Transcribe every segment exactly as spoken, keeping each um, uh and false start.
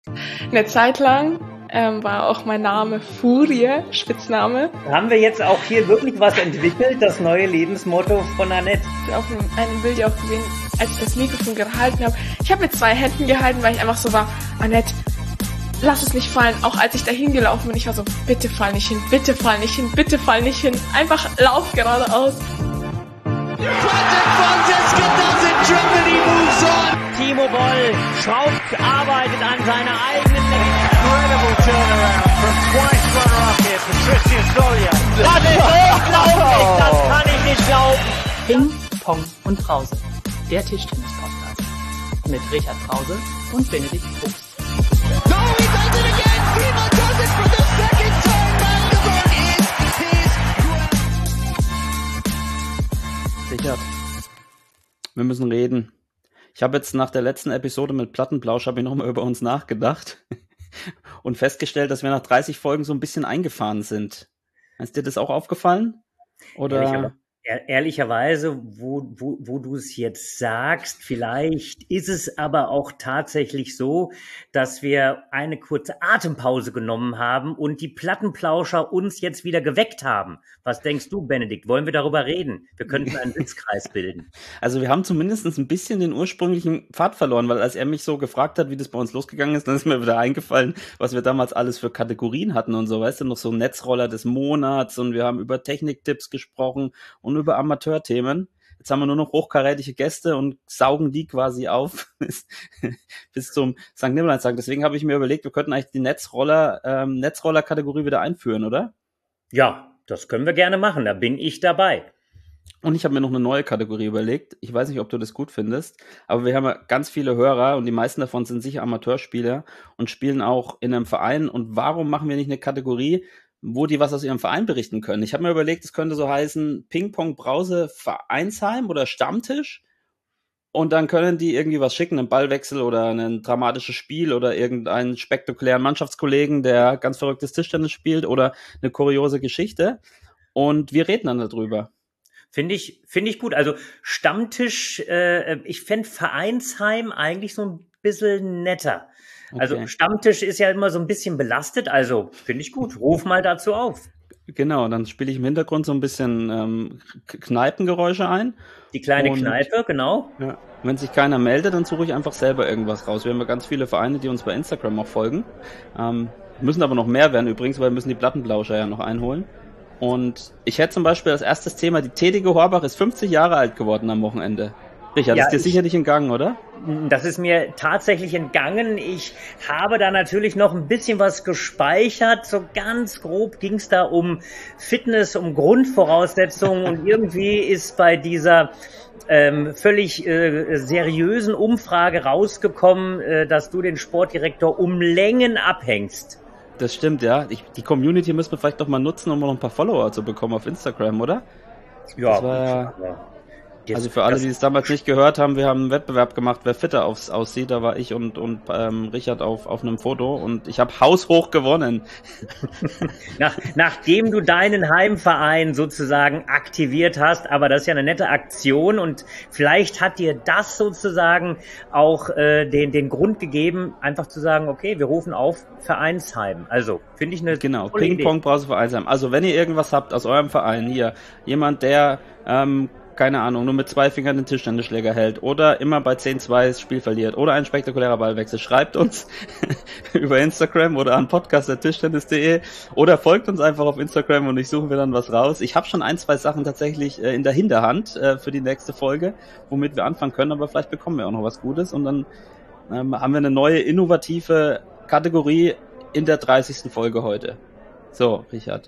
Eine Zeit lang ähm, war auch mein Name Furie, Spitzname. Haben wir jetzt auch hier wirklich was entwickelt, das neue Lebensmotto von Annette? Auf einem, einem Bild ja auch gesehen, als ich das Mikrofon gehalten habe. Ich habe mit zwei Händen gehalten, weil ich einfach so war, Annette, lass es nicht fallen. Auch als ich da hingelaufen bin, ich war so, bitte fall nicht hin, bitte fall nicht hin, bitte fall nicht hin. Einfach lauf geradeaus. Timo Boll schraubt, arbeitet an seiner eigenen Incredible turnaround from twice runner-up here, Patricia Stolia. Das ist unglaublich, das kann ich nicht glauben. Ping, Pong und Brause, der Tischtennis-Podcast mit Richard Brause und Benedikt Fuchs. No, he does it again! Timo does it for the second time! Magdeburg is his... Richard, wir müssen reden. Ich habe jetzt nach der letzten Episode mit Plattenplausch habe ich nochmal über uns nachgedacht und festgestellt, dass wir nach dreißig Folgen so ein bisschen eingefahren sind. Ist dir das auch aufgefallen? Oder? Ehrlicher, ehrlicherweise, wo, wo, wo du es jetzt sagst, vielleicht ist es aber auch tatsächlich so, dass wir eine kurze Atempause genommen haben und die Plattenplauscher uns jetzt wieder geweckt haben. Was denkst du, Benedikt? Wollen wir darüber reden? Wir könnten einen Sitzkreis bilden. Also wir haben zumindest ein bisschen den ursprünglichen Pfad verloren, weil als er mich so gefragt hat, wie das bei uns losgegangen ist, dann ist mir wieder eingefallen, was wir damals alles für Kategorien hatten und so, weißt du, noch so Netzroller des Monats und wir haben über Techniktipps gesprochen und über Amateurthemen. Jetzt haben wir nur noch hochkarätige Gäste und saugen die quasi auf bis, bis zum Sankt Nimmerleinstag. Deswegen habe ich mir überlegt, wir könnten eigentlich die Netzroller, ähm, Netzroller-Kategorie wieder einführen, oder? Ja, das können wir gerne machen, da bin ich dabei. Und ich habe mir noch eine neue Kategorie überlegt. Ich weiß nicht, ob du das gut findest, aber wir haben ja ganz viele Hörer und die meisten davon sind sicher Amateurspieler und spielen auch in einem Verein. Und warum machen wir nicht eine Kategorie, wo die was aus ihrem Verein berichten können? Ich habe mir überlegt, es könnte so heißen Ping-Pong Brause Vereinsheim oder Stammtisch. Und dann können die irgendwie was schicken, einen Ballwechsel oder ein dramatisches Spiel oder irgendeinen spektakulären Mannschaftskollegen, der ganz verrücktes Tischtennis spielt oder eine kuriose Geschichte. Und wir reden dann darüber. Finde ich, finde ich gut. Also Stammtisch, äh, ich fände Vereinsheim eigentlich so ein bisschen netter. Okay. Also Stammtisch ist ja immer so ein bisschen belastet, also finde ich gut. Ruf mal dazu auf. Genau, dann spiele ich im Hintergrund so ein bisschen ähm, Kneipengeräusche ein. Die kleine und, Kneipe, genau. Ja. Wenn sich keiner meldet, dann suche ich einfach selber irgendwas raus. Wir haben ja ganz viele Vereine, die uns bei Instagram auch folgen. Ähm, müssen aber noch mehr werden übrigens, weil wir müssen die Plattenplauscher ja noch einholen. Und ich hätte zum Beispiel als erstes Thema, die T D G Horbach ist fünfzig Jahre alt geworden am Wochenende. Richard, ja, ist dir ich, sicher nicht entgangen, oder? Das ist mir tatsächlich entgangen. Ich habe da natürlich noch ein bisschen was gespeichert. So ganz grob ging es da um Fitness, um Grundvoraussetzungen und irgendwie ist bei dieser ähm, völlig äh, seriösen Umfrage rausgekommen, äh, dass du den Sportdirektor um Längen abhängst. Das stimmt, ja. Ich, die Community müssen wir vielleicht doch mal nutzen, um noch ein paar Follower zu bekommen auf Instagram, oder? Ja, das war, ja. Also für alle, die es damals nicht gehört haben, wir haben einen Wettbewerb gemacht, wer fitter aufs, aussieht. Da war ich und, und ähm, Richard auf, auf einem Foto und ich habe haushoch gewonnen. Nach, nachdem du deinen Heimverein sozusagen aktiviert hast, aber das ist ja eine nette Aktion und vielleicht hat dir das sozusagen auch äh, den, den Grund gegeben, einfach zu sagen, okay, wir rufen auf Vereinsheim. Also finde ich eine Genau, Ping-Pong Brause Vereinsheim. Also wenn ihr irgendwas habt aus eurem Verein, hier, jemand, der ähm, keine Ahnung, nur mit zwei Fingern den Tischtennisschläger hält oder immer bei zehn zwei das Spiel verliert oder ein spektakulärer Ballwechsel, schreibt uns über Instagram oder an podcast punkt tischtennis punkt de oder folgt uns einfach auf Instagram und ich suche mir dann was raus. Ich habe schon ein, zwei Sachen tatsächlich äh, in der Hinterhand äh, für die nächste Folge, womit wir anfangen können, aber vielleicht bekommen wir auch noch was Gutes und dann ähm, haben wir eine neue, innovative Kategorie in der dreißigsten Folge heute. So, Richard.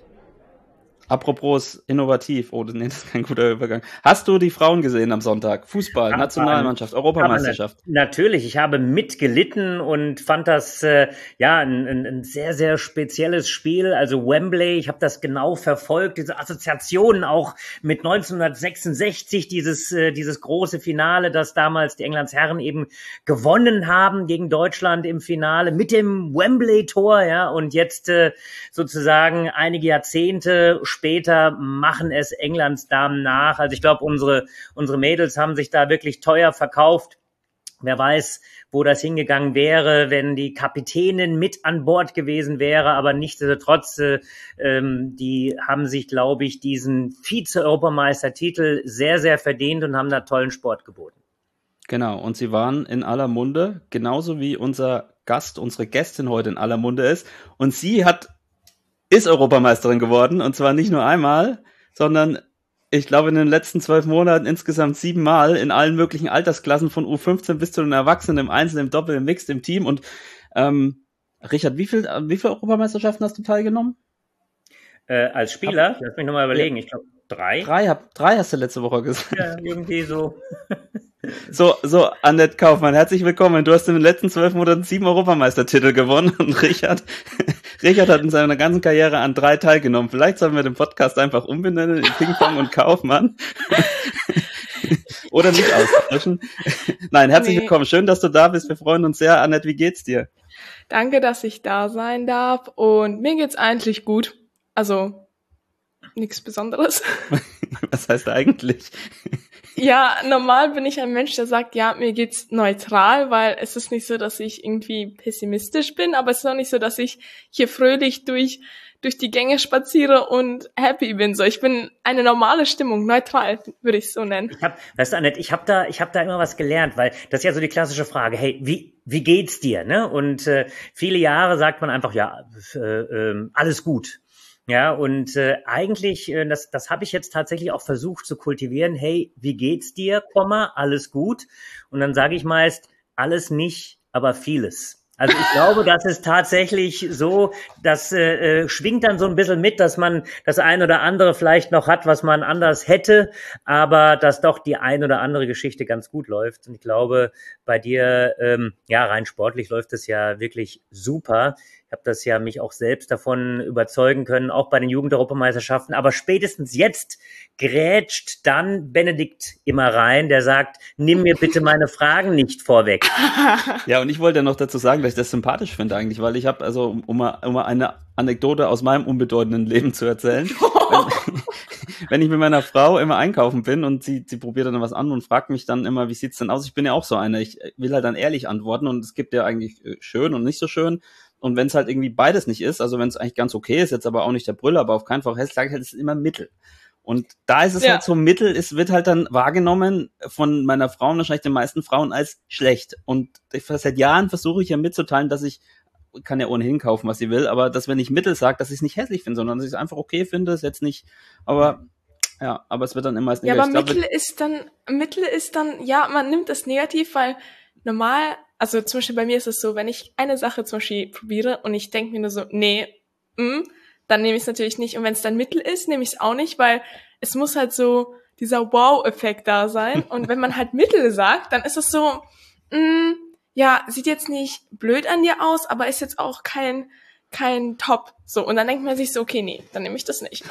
Apropos innovativ, oh, nee, das ist kein guter Übergang. Hast du die Frauen gesehen am Sonntag? Fußball, Nationalmannschaft, Europameisterschaft? Na, natürlich, ich habe mitgelitten und fand das äh, ja ein, ein, ein sehr, sehr spezielles Spiel. Also Wembley, ich habe das genau verfolgt, diese Assoziationen auch mit neunzehnhundertsechsundsechzig, dieses äh, dieses große Finale, das damals die Englandsherren eben gewonnen haben gegen Deutschland im Finale mit dem Wembley-Tor, ja, und jetzt äh, sozusagen einige Jahrzehnte später machen es Englands Damen nach. Also ich glaube, unsere unsere Mädels haben sich da wirklich teuer verkauft. Wer weiß, wo das hingegangen wäre, wenn die Kapitänin mit an Bord gewesen wäre, aber nichtsdestotrotz, äh, ähm, die haben sich, glaube ich, diesen Vize-Europameistertitel sehr, sehr verdient und haben da tollen Sport geboten. Genau, und sie waren in aller Munde, genauso wie unser Gast, unsere Gästin heute in aller Munde ist. Und sie hat, ist Europameisterin geworden, und zwar nicht nur einmal, sondern ich glaube, in den letzten zwölf Monaten insgesamt siebenmal in allen möglichen Altersklassen von U fünfzehn bis zu den Erwachsenen, im Einzel, im Doppel, im Mixed, im Team. Und ähm, Richard, wie viel, wie viele Europameisterschaften hast du teilgenommen? Äh, als Spieler? Lass mich nochmal überlegen. Ich glaube, drei. Drei, hab, drei hast du letzte Woche gesagt. Ja, irgendwie so. So, so, Annette Kaufmann, herzlich willkommen. Du hast in den letzten zwölf Monaten sieben Europameistertitel gewonnen und Richard, Richard hat in seiner ganzen Karriere an drei teilgenommen. Vielleicht sollen wir den Podcast einfach umbenennen in Ping-Pong und Kaufmann. Oder nicht austauschen. Nein, herzlich nee. willkommen. Schön, dass du da bist. Wir freuen uns sehr. Annette, wie geht's dir? Danke, dass ich da sein darf. Und mir geht's eigentlich gut. Also, nichts Besonderes. Was heißt eigentlich? Ja, normal bin ich ein Mensch, der sagt, ja, mir geht's neutral, weil es ist nicht so, dass ich irgendwie pessimistisch bin, aber es ist auch nicht so, dass ich hier fröhlich durch durch die Gänge spaziere und happy bin. So, ich bin eine normale Stimmung, neutral, würde ich es so nennen. Ich hab, weißt du, Annette, ich habe da, ich habe da immer was gelernt, weil das ist ja so die klassische Frage. Hey, wie wie geht's dir? Ne? Und äh, viele Jahre sagt man einfach, ja, äh, äh, alles gut. Ja, und äh, eigentlich, äh, das, das habe ich jetzt tatsächlich auch versucht zu kultivieren. Hey, wie geht's dir? Komma, alles gut. Und dann sage ich meist, alles nicht, aber vieles. Also ich glaube, das ist tatsächlich so, das äh, schwingt dann so ein bisschen mit, dass man das ein oder andere vielleicht noch hat, was man anders hätte, aber dass doch die ein oder andere Geschichte ganz gut läuft. Und ich glaube, bei dir, ähm, ja, rein sportlich läuft es ja wirklich super. Ich habe das ja mich auch selbst davon überzeugen können, auch bei den Jugend-Europameisterschaften. Aber spätestens jetzt grätscht dann Benedikt immer rein, der sagt, nimm mir bitte meine Fragen nicht vorweg. Ja, und ich wollte noch dazu sagen, dass ich das sympathisch finde eigentlich, weil ich habe, also um mal, um mal eine Anekdote aus meinem unbedeutenden Leben zu erzählen. wenn, wenn ich mit meiner Frau immer einkaufen bin und sie, sie probiert dann was an und fragt mich dann immer, wie sieht's denn aus? Ich bin ja auch so einer, ich will halt dann ehrlich antworten und es gibt ja eigentlich schön und nicht so schön. Und wenn es halt irgendwie beides nicht ist, also wenn es eigentlich ganz okay ist, jetzt aber auch nicht der Brüller, aber auf keinen Fall hässlich, sage ich halt, es ist immer Mittel. Und da ist es ja. halt so Mittel, es wird halt dann wahrgenommen von meiner Frau und wahrscheinlich den meisten Frauen als schlecht. Und ich, seit Jahren versuche ich ja mitzuteilen, dass ich, kann ja ohnehin kaufen, was sie will, aber dass wenn ich Mittel sage, dass ich es nicht hässlich finde, sondern dass ich es einfach okay finde, ist jetzt nicht, aber ja, aber es wird dann immer als negativ. Ja, aber Mittel ist dann, Mittel ist dann, ja, man nimmt es negativ, weil normal, also zum Beispiel bei mir ist es so, wenn ich eine Sache zum Beispiel probiere und ich denke mir nur so, nee, mh, dann nehme ich es natürlich nicht. Und wenn es dann Mittel ist, nehme ich es auch nicht, weil es muss halt so dieser Wow-Effekt da sein. Und wenn man halt Mittel sagt, dann ist es so, mh, ja, sieht jetzt nicht blöd an dir aus, aber ist jetzt auch kein kein Top. So, und dann denkt man sich so, okay, nee, dann nehme ich das nicht.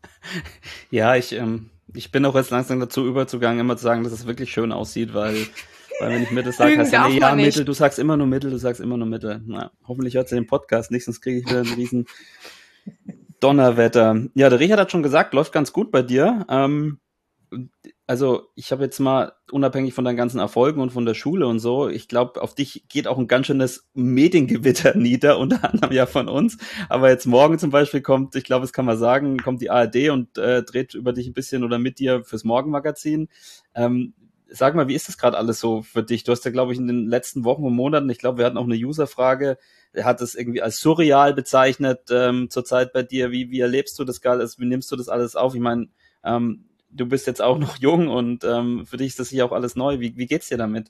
Ja, ich ähm, ich bin auch jetzt langsam dazu überzugangen, immer zu sagen, dass es wirklich schön aussieht, weil Weil wenn ich Mittel sage, heißt ja, nee, ja, Mittel, du sagst immer nur Mittel, du sagst immer nur Mittel. Na, hoffentlich hört sie den Podcast nicht, sonst kriege ich wieder einen riesen Donnerwetter. Ja, der Richard hat schon gesagt, läuft ganz gut bei dir. Ähm, also ich habe jetzt mal, unabhängig von deinen ganzen Erfolgen und von der Schule und so, ich glaube, auf dich geht auch ein ganz schönes Mediengewitter nieder, unter anderem ja von uns. Aber jetzt morgen zum Beispiel kommt, ich glaube, das kann man sagen, kommt die A R D und äh, dreht über dich ein bisschen oder mit dir fürs Morgenmagazin. Ähm, Sag mal, wie ist das gerade alles so für dich? Du hast ja, glaube ich, in den letzten Wochen und Monaten, ich glaube, wir hatten auch eine Userfrage, er hat es irgendwie als surreal bezeichnet ähm, zurzeit bei dir. Wie, wie erlebst du das gerade? Wie nimmst du das alles auf? Ich meine, ähm, du bist jetzt auch noch jung und ähm, für dich ist das hier auch alles neu. Wie, wie geht's dir damit?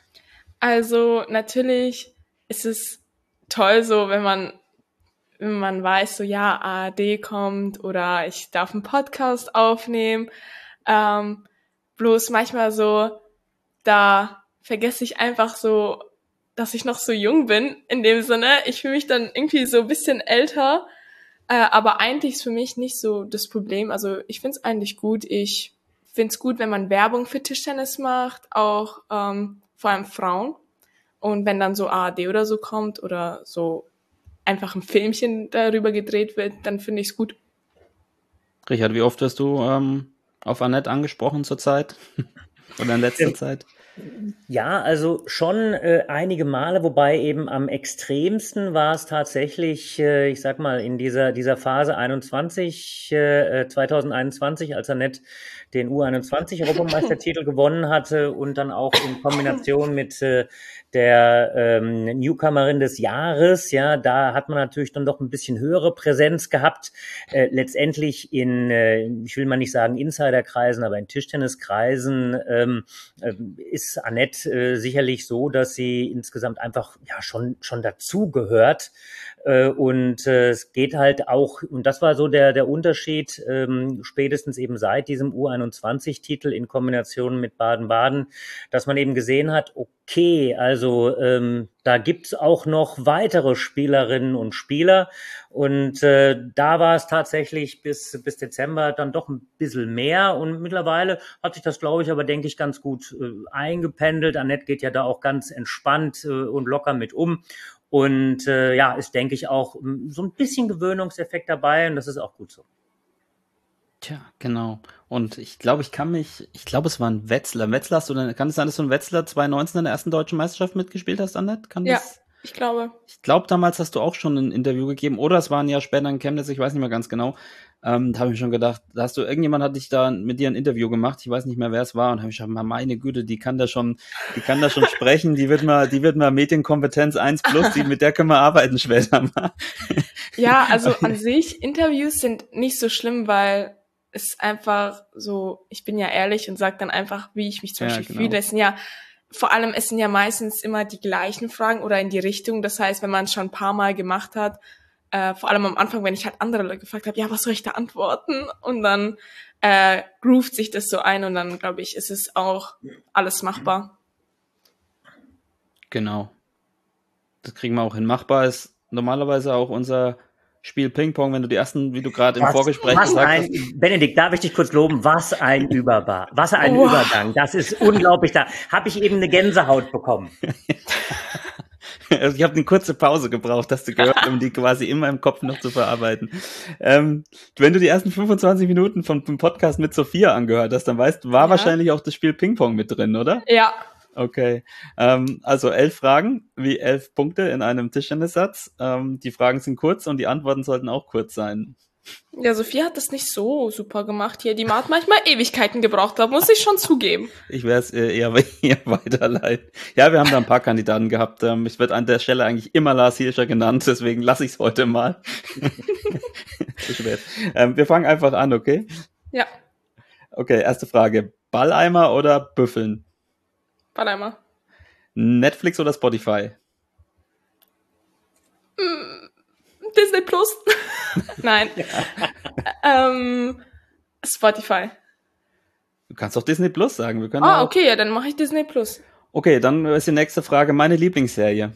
Also natürlich ist es toll so, wenn man wenn man weiß, so ja, A R D kommt oder ich darf einen Podcast aufnehmen. Ähm, Bloß manchmal so, da vergesse ich einfach so, dass ich noch so jung bin, in dem Sinne. Ich fühle mich dann irgendwie so ein bisschen älter, äh, aber eigentlich ist für mich nicht so das Problem. Also ich finde es eigentlich gut. Ich finde es gut, wenn man Werbung für Tischtennis macht, auch ähm, vor allem Frauen. Und wenn dann so A R D oder so kommt oder so einfach ein Filmchen darüber gedreht wird, dann finde ich es gut. Richard, wie oft wirst du ähm, auf Annette angesprochen zurzeit? Oder in letzter ähm, Zeit? Ja, also schon äh, einige Male, wobei eben am extremsten war es tatsächlich, äh, ich sag mal, in dieser dieser Phase einundzwanzig, äh, zwanzig einundzwanzig, als Annette den U einundzwanzig-Europameistertitel gewonnen hatte und dann auch in Kombination mit äh, der ähm, Newcomerin des Jahres, ja, da hat man natürlich dann doch ein bisschen höhere Präsenz gehabt. Äh, letztendlich in, äh, ich will mal nicht sagen Insiderkreisen, aber in Tischtenniskreisen ähm, äh, ist Annette äh, sicherlich so, dass sie insgesamt einfach ja schon schon dazugehört. Äh, und äh, es geht halt auch, und das war so der der Unterschied, ähm, spätestens eben seit diesem U einundzwanzig-Titel in Kombination mit Baden-Baden, dass man eben gesehen hat, okay, also ähm, da gibt's auch noch weitere Spielerinnen und Spieler. Und äh, da war es tatsächlich bis bis Dezember dann doch ein bisschen mehr. Und mittlerweile hat sich das, glaube ich, aber denke ich, ganz gut äh, eingependelt. Annette geht ja da auch ganz entspannt äh, und locker mit um. Und äh, ja, ist, denke ich, auch m, so ein bisschen Gewöhnungseffekt dabei. Und das ist auch gut so. Tja, genau. Und ich glaube, ich kann mich, ich glaube, es war ein Wetzlar. Wetzlar hast du dann, kann es sein, dass du ein Wetzlar zwanzig neunzehn in der ersten deutschen Meisterschaft mitgespielt hast, Annette? Kann Ja, das? ich glaube. Ich glaube, damals hast du auch schon ein Interview gegeben, oder es war ein Jahr später in Chemnitz, ich weiß nicht mehr ganz genau. Ähm, da habe ich mir schon gedacht, da hast du, irgendjemand hat dich da mit dir ein Interview gemacht, ich weiß nicht mehr, wer es war, und habe ich gedacht, meine Güte, die kann da schon, die kann da schon sprechen, die wird mal, die wird mal Medienkompetenz eins plus, die, mit der können wir arbeiten später mal. Ja, also an sich, Interviews sind nicht so schlimm, weil es einfach so, ich bin ja ehrlich und sage dann einfach, wie ich mich zum Ja, Beispiel genau. fühle. Es sind ja, vor allem, es sind ja meistens immer die gleichen Fragen oder in die Richtung. Das heißt, wenn man es schon ein paar Mal gemacht hat, äh, vor allem am Anfang, wenn ich halt andere Leute gefragt habe, ja, was soll ich da antworten? Und dann äh, groovt sich das so ein und dann, glaube ich, ist es auch alles machbar. Genau. Das kriegen wir auch hin. Machbar ist normalerweise auch unser Spiel Ping-Pong, wenn du die ersten, wie du gerade im Was, Vorgespräch was gesagt ein, hast. Benedikt, darf ich dich kurz loben? Was ein Überbar, was ein Wow. Übergang. Das ist unglaublich. Da habe ich eben eine Gänsehaut bekommen. Also ich habe eine kurze Pause gebraucht, hast du gehört, um die quasi in meinem Kopf noch zu verarbeiten. Ähm, wenn du die ersten fünfundzwanzig Minuten vom, vom Podcast mit Sophia angehört hast, dann weißt du, war Ja. wahrscheinlich auch das Spiel Ping-Pong mit drin, oder? Ja, Okay. Ähm, also elf Fragen, wie elf Punkte in einem Tischtennissatz. Ähm, die Fragen sind kurz und die Antworten sollten auch kurz sein. ja, Sophia hat das nicht so super gemacht hier. Die hat manchmal Ewigkeiten gebraucht, da muss ich schon zugeben. Ich werde es eher, eher weiterleiten. Ja, wir haben da ein paar Kandidaten gehabt. Ähm, ich werde an der Stelle eigentlich immer Lars Hirscher genannt, deswegen lasse ich es heute mal. Zu spät. Ähm, wir fangen einfach an, okay? Ja, Okay, erste Frage. Balleimer oder Büffeln? warte einmal. Netflix oder Spotify? Disney Plus. Nein. ähm, Spotify. Du kannst doch Disney Plus sagen. Wir können Ah, auch- okay, ja, dann mache ich Disney Plus. Okay, dann ist die nächste Frage. Meine Lieblingsserie.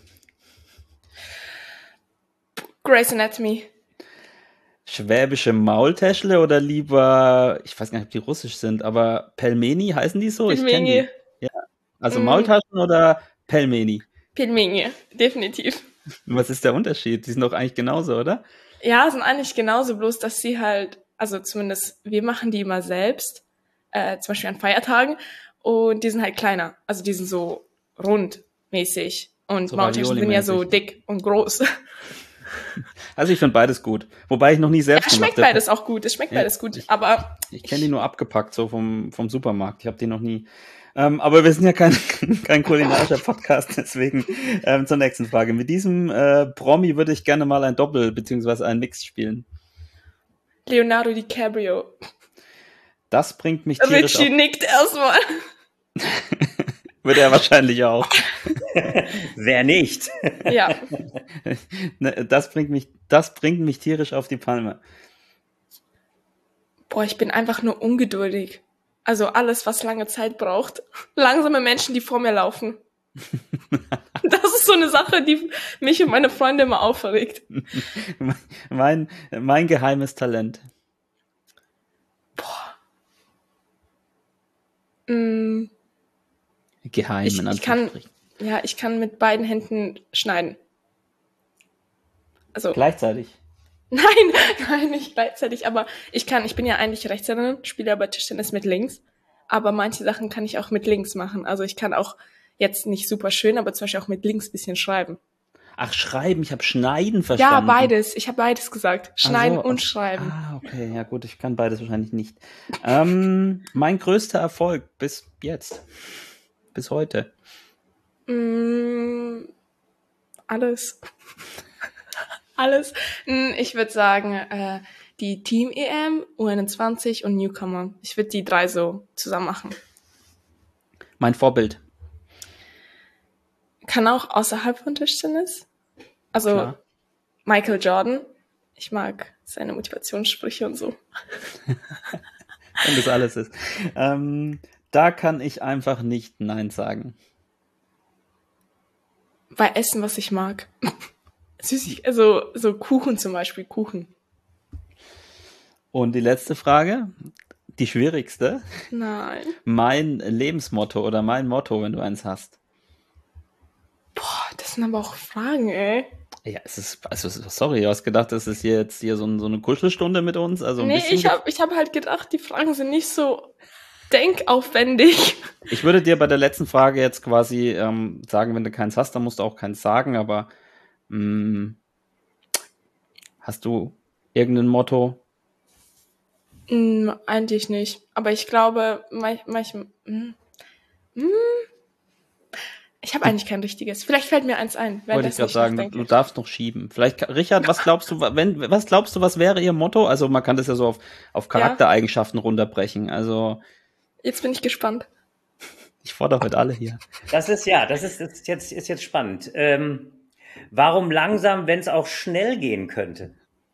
Grey's Anatomy. Schwäbische Maultäschle oder lieber, ich weiß gar nicht, ob die russisch sind, aber Pelmeni heißen die so? Ich kenn Pelmeni. die. Ja. Also Mm. Maultaschen oder Pelmeni? Pelmeni, definitiv. Was ist der Unterschied? Die sind doch eigentlich genauso, oder? Ja, sind eigentlich genauso, bloß dass sie halt, also zumindest wir machen die immer selbst, äh, zum Beispiel an Feiertagen, und die sind halt kleiner. Also die sind so rundmäßig. Und So Maultaschen sind ja so Ravioli-mäßig. dick und groß. Also ich finde beides gut. Wobei ich noch nie Ja, selbst schmeckt gemacht habe. beides auch gut. Es schmeckt Ja, beides gut. ich- Aber Ich kenne die nur abgepackt, so vom, vom Supermarkt. Ich habe die noch nie. Ähm, aber wir sind ja kein, kein kulinarischer Podcast, deswegen ähm, zur nächsten Frage. Mit diesem äh, Promi würde ich gerne mal ein Doppel beziehungsweise ein Mix spielen. Leonardo DiCaprio. Das bringt mich tierisch auf. Richie nickt erstmal. Würde er wahrscheinlich auch. Wer nicht? Ja. Ne, Das bringt mich, das bringt mich tierisch auf die Palme. Boah, ich bin einfach nur ungeduldig. Also alles, was lange Zeit braucht. Langsame Menschen, die vor mir laufen. Das ist so eine Sache, die mich und meine Freunde immer aufregt. Mein, mein geheimes Talent. Mm, Geheim, Ich- in ich kann- Anführungsstrichen. ja, ich kann mit beiden Händen schneiden. Also, Gleichzeitig. nein, nein, nicht gleichzeitig, aber ich kann, ich bin ja eigentlich Rechtshänderin, spiele aber Tischtennis mit links. aber manche Sachen kann ich auch mit links machen. Also ich kann auch jetzt nicht super schön, aber zum Beispiel auch mit links bisschen schreiben. Ach, schreiben, ich habe schneiden verstanden. Ja, beides. Ich habe beides gesagt. Schneiden Ach so, und okay. schreiben. Ah, okay, ja gut, ich kann beides wahrscheinlich nicht. ähm, mein größter Erfolg bis jetzt, bis heute. Mm, alles. alles. Mm, Ich würde sagen, äh, die Team-E M, U einundzwanzig und Newcomer. Ich würde die drei so zusammen machen. Mein Vorbild. Kann auch außerhalb von Tischtennis. Also Klar. Michael Jordan. Ich mag seine Motivationssprüche und so. Wenn das alles ist. Ähm, da kann ich einfach nicht Nein sagen. Bei Essen, was ich mag. Süßig, also so Kuchen zum Beispiel, Kuchen. Und die letzte Frage, die schwierigste. Nein. Mein Lebensmotto oder mein Motto, wenn du eins hast. Boah, das sind aber auch Fragen, ey. Ja, es ist, also sorry, du hast gedacht, das ist jetzt hier so, ein, so eine Kuschelstunde mit uns? Also ein Nee, bisschen ich habe ich hab halt gedacht, die Fragen sind nicht so denkaufwendig. Ich würde dir bei der letzten Frage jetzt quasi ähm, sagen, wenn du keins hast, dann musst du auch keins sagen, aber mh, hast du irgendein Motto? Mm, eigentlich nicht. Aber ich glaube, manchmal... Mm, mm, ich habe eigentlich kein richtiges. Vielleicht fällt mir eins ein. Wollte ich gerade sagen, du, du darfst noch schieben. Vielleicht, Richard, was glaubst du, wenn, was glaubst du, was wäre ihr Motto? Also man kann das ja so auf, auf Charaktereigenschaften runterbrechen. Also Jetzt bin ich gespannt. ich fordere heute alle hier. Das ist ja, das ist, ist jetzt ist jetzt spannend. Ähm, warum langsam, wenn es auch schnell gehen könnte?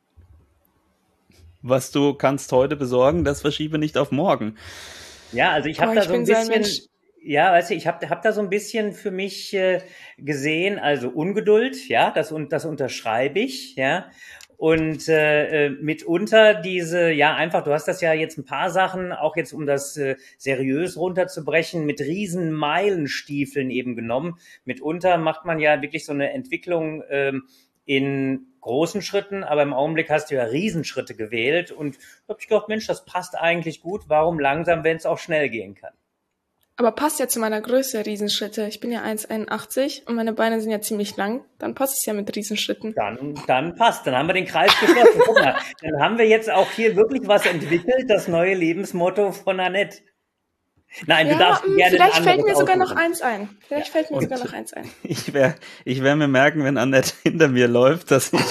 Was du kannst heute besorgen, das verschiebe nicht auf morgen. Ja, also ich habe Boah, da ich so ein bin so ein bisschen, Mensch. ja, weißt du, ich habe hab da so ein bisschen für mich äh, gesehen, also Ungeduld, ja, das und das unterschreibe ich, ja. Und äh, äh, mitunter diese, ja, einfach, du hast das ja jetzt ein paar Sachen, auch jetzt um das äh, seriös runterzubrechen, mit riesen Meilenstiefeln eben genommen. Mitunter macht man ja wirklich so eine Entwicklung ähm, in großen Schritten, aber im Augenblick hast du ja Riesenschritte gewählt und da habe ich gedacht, Mensch, das passt eigentlich gut, warum langsam, wenn es auch schnell gehen kann? Aber passt ja zu meiner Größe, Riesenschritte. Ich bin ja eins Komma einundachtzig und meine Beine sind ja ziemlich lang. Dann passt es ja mit Riesenschritten. Dann, dann passt, dann haben wir den Kreis geschlossen. Guck mal, dann haben wir jetzt auch hier wirklich was entwickelt, das neue Lebensmotto von Annette. Nein, Ja, du darfst mh, gerne vielleicht ein fällt anderes mir sogar noch aussuchen. eins ein. Vielleicht fällt mir Und- sogar noch eins ein. Ich werde ich werd mir merken, wenn Annette hinter mir läuft, dass ich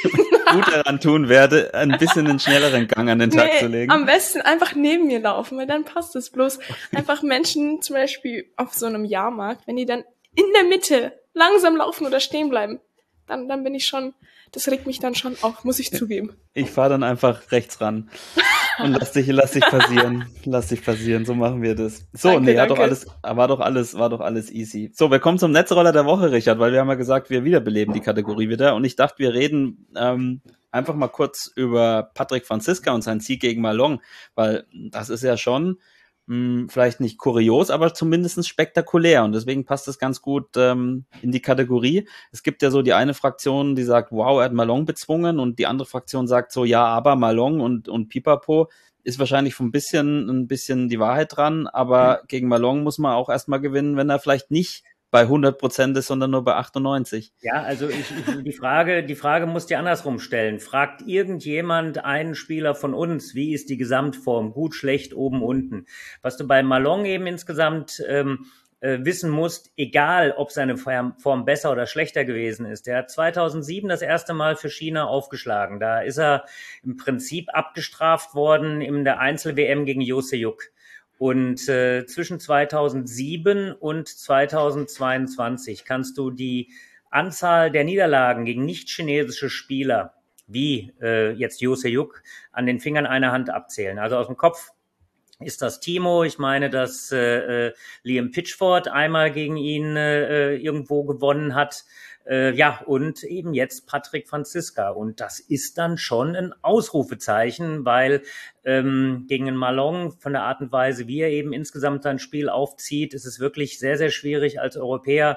gut daran tun werde, ein bisschen einen schnelleren Gang an den Tag zu Nee, legen. am besten einfach neben mir laufen, weil dann passt es bloß. Einfach Menschen zum Beispiel auf so einem Jahrmarkt, wenn die dann in der Mitte langsam laufen oder stehen bleiben, dann, dann bin ich schon, das regt mich dann schon auf, muss ich zugeben. Ich fahre dann einfach rechts ran und lass dich, lass dich passieren. Lass dich passieren, so machen wir das. So, Danke, nee, war doch danke. alles, war doch alles, war doch alles easy. So, wir kommen zum Netzroller der Woche, Richard, weil wir haben ja gesagt, wir wiederbeleben die Kategorie wieder und ich dachte, wir reden ähm, einfach mal kurz über Patrick Franziska und seinen Sieg gegen Malong, weil das ist ja schon mh, vielleicht nicht kurios, aber zumindest spektakulär und deswegen passt das ganz gut ähm, in die Kategorie. Es gibt ja so die eine Fraktion, die sagt, wow, er hat Malong bezwungen und die andere Fraktion sagt so, ja, aber Malong und, und Pipapo ist wahrscheinlich von ein bisschen, ein bisschen die Wahrheit dran, aber mhm. gegen Malong muss man auch erstmal gewinnen, wenn er vielleicht nicht bei hundert Prozent ist, sondern nur bei achtundneunzig. Ja, also ich, ich, die Frage, die Frage musst du andersrum stellen. Fragt irgendjemand einen Spieler von uns, wie ist die Gesamtform? Gut, schlecht, oben, unten. Was du bei Malong eben insgesamt ähm, äh, wissen musst, egal ob seine Form besser oder schlechter gewesen ist. Der hat zweitausendsieben das erste Mal für China aufgeschlagen. Da ist er im Prinzip abgestraft worden in der Einzel-W M gegen Jo Se-hyuk. Und äh, zwischen zweitausendsieben und zweitausendzweiundzwanzig kannst du die Anzahl der Niederlagen gegen nicht-chinesische Spieler, wie äh, jetzt Jo Se-hyuk, an den Fingern einer Hand abzählen. Also aus dem Kopf ist das Timo. Ich meine, dass äh, Liam Pitchford einmal gegen ihn äh, irgendwo gewonnen hat. Äh, ja, und eben jetzt Patrick Franziska. Und das ist dann schon ein Ausrufezeichen, weil ähm, gegen einen Malong von der Art und Weise, wie er eben insgesamt sein Spiel aufzieht, ist es wirklich sehr, sehr schwierig als Europäer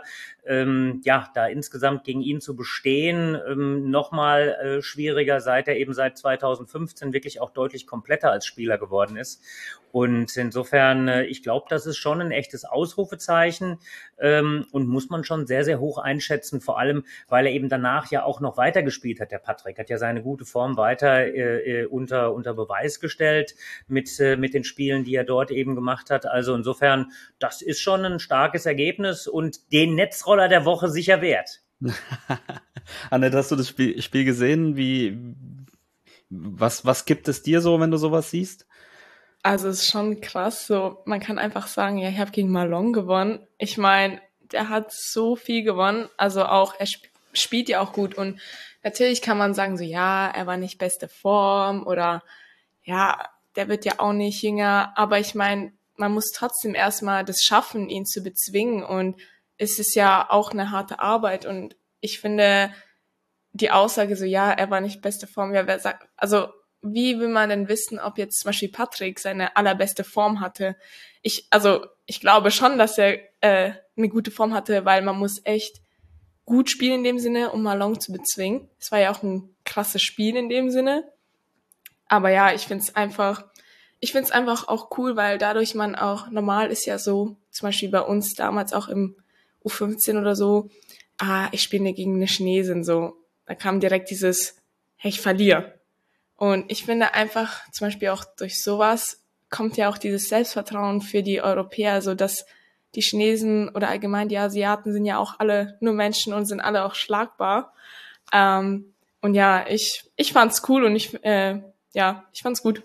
ähm, ja, da insgesamt gegen ihn zu bestehen, ähm, nochmal äh, schwieriger, seit er eben seit zweitausendfünfzehn wirklich auch deutlich kompletter als Spieler geworden ist. Und insofern, äh, ich glaube, das ist schon ein echtes Ausrufezeichen ähm, und muss man schon sehr, sehr hoch einschätzen, vor allem, weil er eben danach ja auch noch weitergespielt hat, der Patrick, hat ja seine gute Form weiter äh, unter, unter Beweis gestellt mit, äh, mit den Spielen, die er dort eben gemacht hat. Also insofern, das ist schon ein starkes Ergebnis und den Netzroller der Woche sicher wert. Annette, hast du das Spiel, Spiel gesehen? Wie, was, was gibt es dir so, wenn du sowas siehst? Also es ist schon krass, so man kann einfach sagen, ja, ich habe gegen Malone gewonnen. Ich meine, der hat so viel gewonnen, also auch er sp- spielt ja auch gut und natürlich kann man sagen so, ja, er war nicht beste Form oder ja, der wird ja auch nicht jünger, aber ich meine, man muss trotzdem erstmal das schaffen, ihn zu bezwingen und es ist ja auch eine harte Arbeit und ich finde die Aussage so, ja, er war nicht beste Form, ja, wer sagt, also wie will man denn wissen, ob jetzt zum Beispiel Patrick seine allerbeste Form hatte? Ich, also ich glaube schon, dass er äh, eine gute Form hatte, weil man muss echt gut spielen in dem Sinne, um Malone zu bezwingen. Es war ja auch ein krasses Spiel in dem Sinne. Aber ja, ich find's einfach, ich find's einfach auch cool, weil dadurch man auch, normal ist ja so, zum Beispiel bei uns damals auch im U fünfzehn oder so, ah, ich spiele gegen eine Chinesin, so. Da kam direkt dieses, hey, ich verliere. Und ich finde einfach, zum Beispiel auch durch sowas, kommt ja auch dieses Selbstvertrauen für die Europäer, so dass die Chinesen oder allgemein die Asiaten sind ja auch alle nur Menschen und sind alle auch schlagbar. Ähm, und ja, ich ich fand's cool und ich äh, ja, ich fand's gut.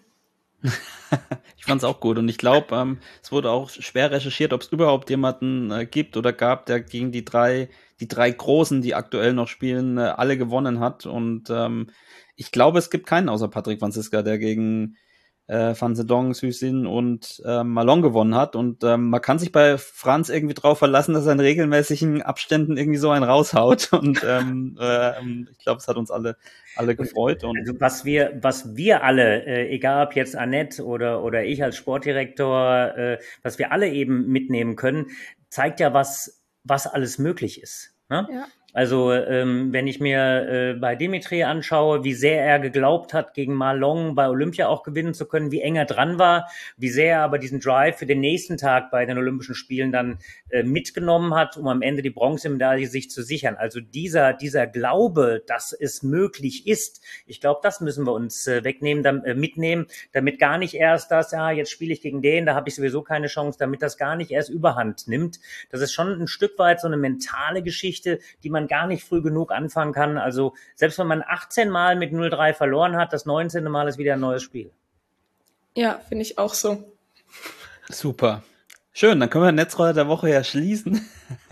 Ich fand's auch gut und ich glaube, ähm, es wurde auch schwer recherchiert, ob es überhaupt jemanden äh, gibt oder gab, der gegen die drei, die drei Großen, die aktuell noch spielen, äh, alle gewonnen hat. Und ähm, ich glaube, es gibt keinen außer Patrick Franziska, der gegen äh, Van Sedong, Süßin und äh, Malone gewonnen hat. Und ähm, man kann sich bei Franz irgendwie drauf verlassen, dass er in regelmäßigen Abständen irgendwie so einen raushaut. Und ähm, äh, ich glaube, es hat uns alle alle gefreut. Und also was wir, was wir alle, äh, egal ob jetzt Annette oder oder ich als Sportdirektor, äh, was wir alle eben mitnehmen können, zeigt ja, was was alles möglich ist. Ne? Ja. Also ähm, wenn ich mir äh, bei Dimitri anschaue, wie sehr er geglaubt hat, gegen Malone bei Olympia auch gewinnen zu können, wie eng er dran war, wie sehr er aber diesen Drive für den nächsten Tag bei den Olympischen Spielen dann äh, mitgenommen hat, um am Ende die Bronzemedaille sich zu sichern. Also dieser dieser Glaube, dass es möglich ist, ich glaube, das müssen wir uns äh, wegnehmen, dann, äh, mitnehmen, damit gar nicht erst das, ja, jetzt spiele ich gegen den, da habe ich sowieso keine Chance, damit das gar nicht erst Überhand nimmt. Das ist schon ein Stück weit so eine mentale Geschichte, die man gar nicht früh genug anfangen kann. Also selbst wenn man achtzehn Mal mit null drei verloren hat, das neunzehnte Mal ist wieder ein neues Spiel. Ja, finde ich auch so. Super. Schön, dann können wir den Netzroller der Woche ja schließen.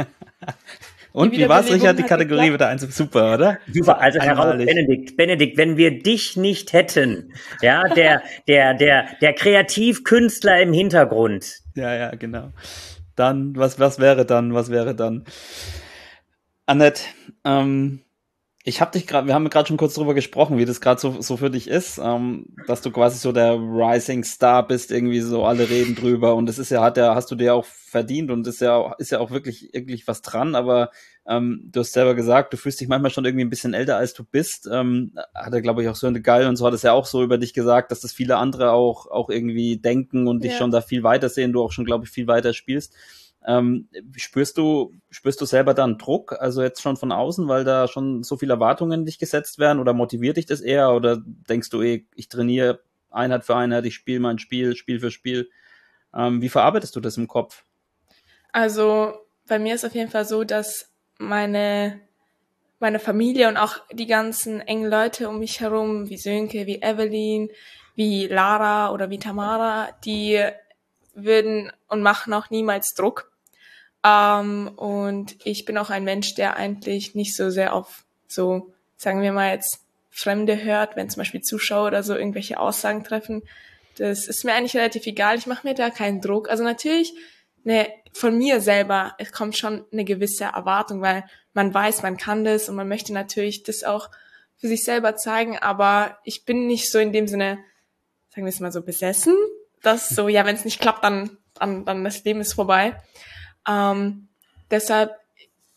Und wie war's, Richard, die Kategorie wieder eins? Super, oder? Super, also heraus, Benedikt, Benedikt, wenn wir dich nicht hätten, ja, der, der, der, der Kreativkünstler im Hintergrund. Ja, ja, genau. Dann, was, was wäre dann, was wäre dann? Annette, ähm, ich habe dich gerade, wir haben gerade schon kurz drüber gesprochen, wie das gerade so, so für dich ist, ähm, dass du quasi so der Rising Star bist, irgendwie so alle reden drüber und das ist ja, hat ja, hast du dir auch verdient und ist ja, ist ja auch wirklich, wirklich was dran, aber ähm, du hast selber gesagt, du fühlst dich manchmal schon irgendwie ein bisschen älter, als du bist, ähm, hat er, glaube ich, auch so eine Geil und so hat es ja auch so über dich gesagt, dass das viele andere auch, auch irgendwie denken und dich Ja. schon da viel weiter sehen, du auch schon, glaube ich, viel weiter spielst. Ähm, spürst du, spürst du selber da einen Druck, also jetzt schon von außen, weil da schon so viele Erwartungen in dich gesetzt werden oder motiviert dich das eher oder denkst du, eh, ich trainiere Einheit für Einheit, ich spiele mein Spiel, Spiel für Spiel. Ähm, wie verarbeitest du das im Kopf? Also bei mir ist auf jeden Fall so, dass meine meine Familie und auch die ganzen engen Leute um mich herum, wie Sönke, wie Evelyn, wie Lara oder wie Tamara, die würden und machen auch niemals Druck. Ähm, und ich bin auch ein Mensch, der eigentlich nicht so sehr auf so, sagen wir mal jetzt, Fremde hört, wenn zum Beispiel Zuschauer oder so irgendwelche Aussagen treffen. Das ist mir eigentlich relativ egal. Ich mache mir da keinen Druck. Also natürlich, ne, von mir selber, es kommt schon eine gewisse Erwartung, weil man weiß, man kann das und man möchte natürlich das auch für sich selber zeigen, aber ich bin nicht so in dem Sinne, sagen wir es mal so, besessen, dass so, ja, wenn es nicht klappt, dann, dann, dann das Leben ist vorbei. Ähm, deshalb,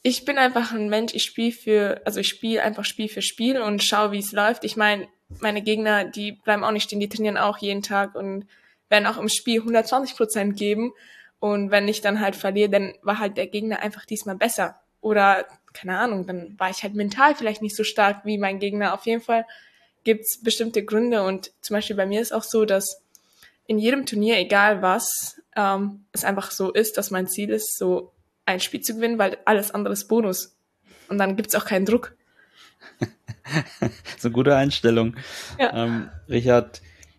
ich bin einfach ein Mensch, ich spiele für, also ich spiele einfach Spiel für Spiel und schaue, wie es läuft. Ich meine, meine Gegner, die bleiben auch nicht stehen, die trainieren auch jeden Tag und werden auch im Spiel hundertzwanzig Prozent geben. Und wenn ich dann halt verliere, dann war halt der Gegner einfach diesmal besser. Oder, keine Ahnung, dann war ich halt mental vielleicht nicht so stark wie mein Gegner. Auf jeden Fall gibt's bestimmte Gründe und zum Beispiel bei mir ist auch so, dass in jedem Turnier, egal was, ähm, es einfach so ist, dass mein Ziel ist, so ein Spiel zu gewinnen, weil alles andere ist Bonus. Und dann gibt's auch keinen Druck. Das ist eine gute Einstellung. Ja. Ähm, Richard,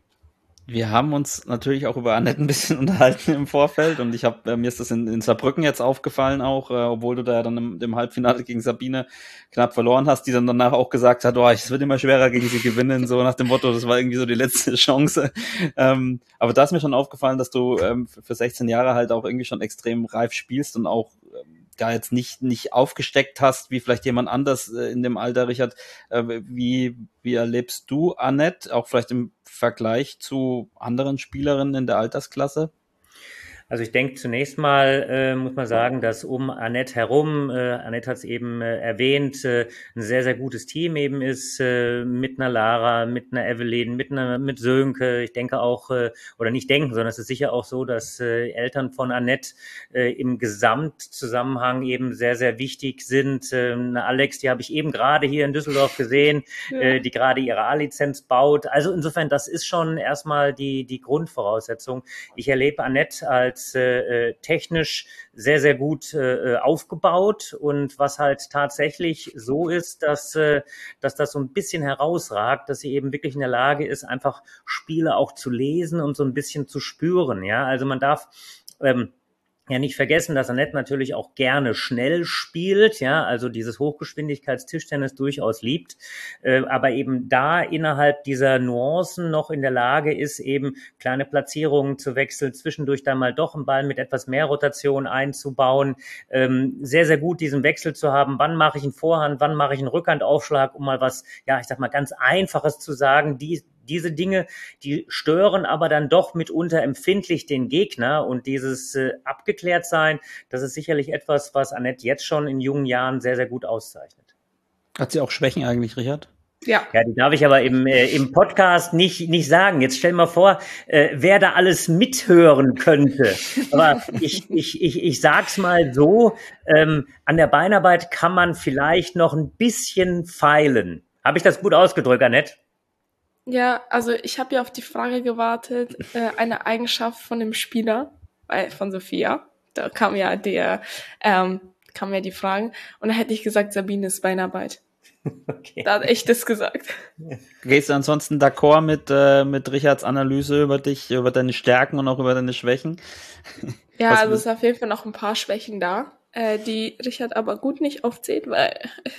wir haben uns natürlich auch über Anett ein bisschen unterhalten im Vorfeld und ich habe äh, mir ist das in, in Saarbrücken jetzt aufgefallen auch, äh, obwohl du da ja dann im, im Halbfinale gegen Sabine knapp verloren hast, die dann danach auch gesagt hat, oh, es wird immer schwerer gegen sie gewinnen, so nach dem Motto, das war irgendwie so die letzte Chance. Ähm, aber da ist mir schon aufgefallen, dass du ähm, für sechzehn Jahre halt auch irgendwie schon extrem reif spielst und auch ähm, da jetzt nicht nicht aufgesteckt hast, wie vielleicht jemand anders äh, in dem Alter, Richard. Äh, wie, wie erlebst du Anett, auch vielleicht im Vergleich zu anderen Spielerinnen in der Altersklasse? Also ich denke, zunächst mal äh, muss man sagen, dass um Anett herum, äh, Anett hat es eben äh, erwähnt, äh, ein sehr, sehr gutes Team eben ist, äh, mit einer Lara, mit einer Evelyn, mit einer mit Sönke. Ich denke auch, äh, oder nicht denken, sondern es ist sicher auch so, dass äh, Eltern von Anett äh, im Gesamtzusammenhang eben sehr, sehr wichtig sind. Äh, eine Alex, die habe ich eben gerade hier in Düsseldorf gesehen, ja. äh, die gerade ihre A-Lizenz baut. Also insofern, das ist schon erstmal die, die Grundvoraussetzung. Ich erlebe Anett als Äh, technisch sehr, sehr gut äh, aufgebaut und was halt tatsächlich so ist, dass, äh, dass das so ein bisschen herausragt, dass sie eben wirklich in der Lage ist, einfach Spiele auch zu lesen und so ein bisschen zu spüren. Ja, also man darf ähm, ja nicht vergessen, dass Anett natürlich auch gerne schnell spielt, ja, also dieses Hochgeschwindigkeitstischtennis durchaus liebt, äh, aber eben da innerhalb dieser Nuancen noch in der Lage ist, eben kleine Platzierungen zu wechseln, zwischendurch dann mal doch einen Ball mit etwas mehr Rotation einzubauen, ähm, sehr, sehr gut diesen Wechsel zu haben, wann mache ich einen Vorhand, wann mache ich einen Rückhandaufschlag, um mal was, ja, ich sag mal ganz Einfaches zu sagen, die Diese Dinge, die stören aber dann doch mitunter empfindlich den Gegner und dieses äh, abgeklärt sein, das ist sicherlich etwas, was Anett jetzt schon in jungen Jahren sehr, sehr gut auszeichnet. Hat sie auch Schwächen eigentlich, Richard? Ja. Ja, die darf ich aber im, äh, im Podcast nicht, nicht sagen. Jetzt stell mal vor, äh, wer da alles mithören könnte. Aber ich, ich, ich, ich sag's mal so, ähm, an der Beinarbeit kann man vielleicht noch ein bisschen feilen. Habe ich das gut ausgedrückt, Anett? Ja, also ich habe ja auf die Frage gewartet, äh, eine Eigenschaft von dem Spieler, äh, von Sophia. Da kam ja der, ähm, kamen ja die Fragen und da hätte ich gesagt, Sabines Beinarbeit. Okay. Da hat echt das gesagt. Gehst du ansonsten d'accord mit äh, mit Richards Analyse über dich, über deine Stärken und auch über deine Schwächen? Ja, Was also es ist auf jeden Fall noch ein paar Schwächen da, äh, die Richard aber gut nicht aufzählt, weil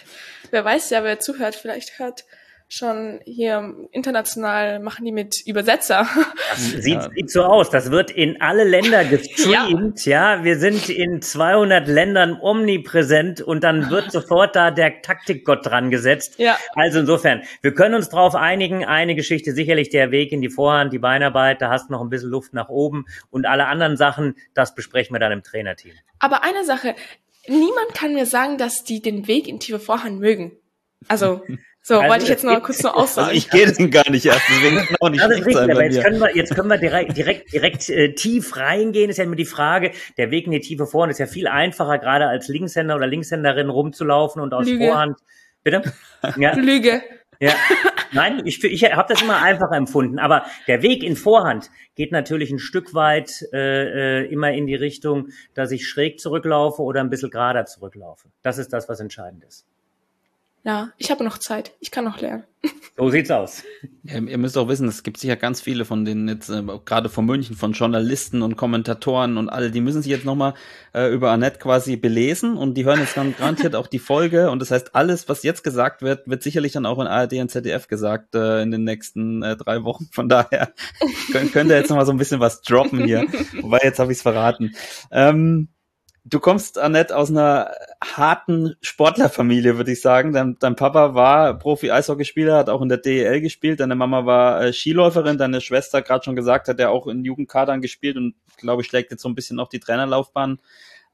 wer weiß ja, wer zuhört, vielleicht hört schon hier international machen die mit Übersetzer. Das sieht, ja. sieht so aus. Das wird in alle Länder gestreamt. Ja. ja, wir sind in zweihundert Ländern omnipräsent und dann wird sofort da der Taktikgott dran gesetzt. Ja. Also insofern, wir können uns darauf einigen. Eine Geschichte sicherlich der Weg in die Vorhand, die Beinarbeit. Da hast du noch ein bisschen Luft nach oben und alle anderen Sachen, das besprechen wir dann im Trainerteam. Aber eine Sache, niemand kann mir sagen, dass die den Weg in tiefe Vorhand mögen. Also So, also wollte ich jetzt noch kurz nur aussagen. Also ich gehe den gar nicht erst, deswegen kann auch nicht das ist richtig, sein aber bei jetzt mir. können wir, jetzt können wir direkt, direkt, direkt äh, tief reingehen. Ist ja immer die Frage, der Weg in die tiefe Vorhand ist ja viel einfacher, gerade als Linkshänder oder Linkshänderin rumzulaufen und aus Lüge. Vorhand. Bitte? Ja. Lüge. Ja. Nein, ich, ich habe das immer einfacher empfunden. Aber der Weg in Vorhand geht natürlich ein Stück weit äh, äh, immer in die Richtung, dass ich schräg zurücklaufe oder ein bisschen gerader zurücklaufe. Das ist das, was entscheidend ist. Ja, ich habe noch Zeit. Ich kann noch lernen. So sieht's aus. Ja, ihr müsst auch wissen, es gibt sicher ganz viele von denen jetzt, äh, gerade von München, von Journalisten und Kommentatoren und alle, die müssen sich jetzt nochmal äh, über Anett quasi belesen und die hören jetzt dann garantiert auch die Folge und das heißt, alles, was jetzt gesagt wird, wird sicherlich dann auch in A R D und Z D F gesagt äh, in den nächsten äh, drei Wochen. Von daher könnt, könnt ihr jetzt nochmal so ein bisschen was droppen hier. Wobei, jetzt habe ich es verraten. Ähm, Du kommst, Anett, aus einer harten Sportlerfamilie, würde ich sagen. Dein, dein Papa war Profi-Eishockeyspieler, hat auch in der D E L gespielt. Deine Mama war äh, Skiläuferin. Deine Schwester, gerade schon gesagt, hat ja auch in Jugendkadern gespielt und, glaube ich, schlägt jetzt so ein bisschen auch die Trainerlaufbahn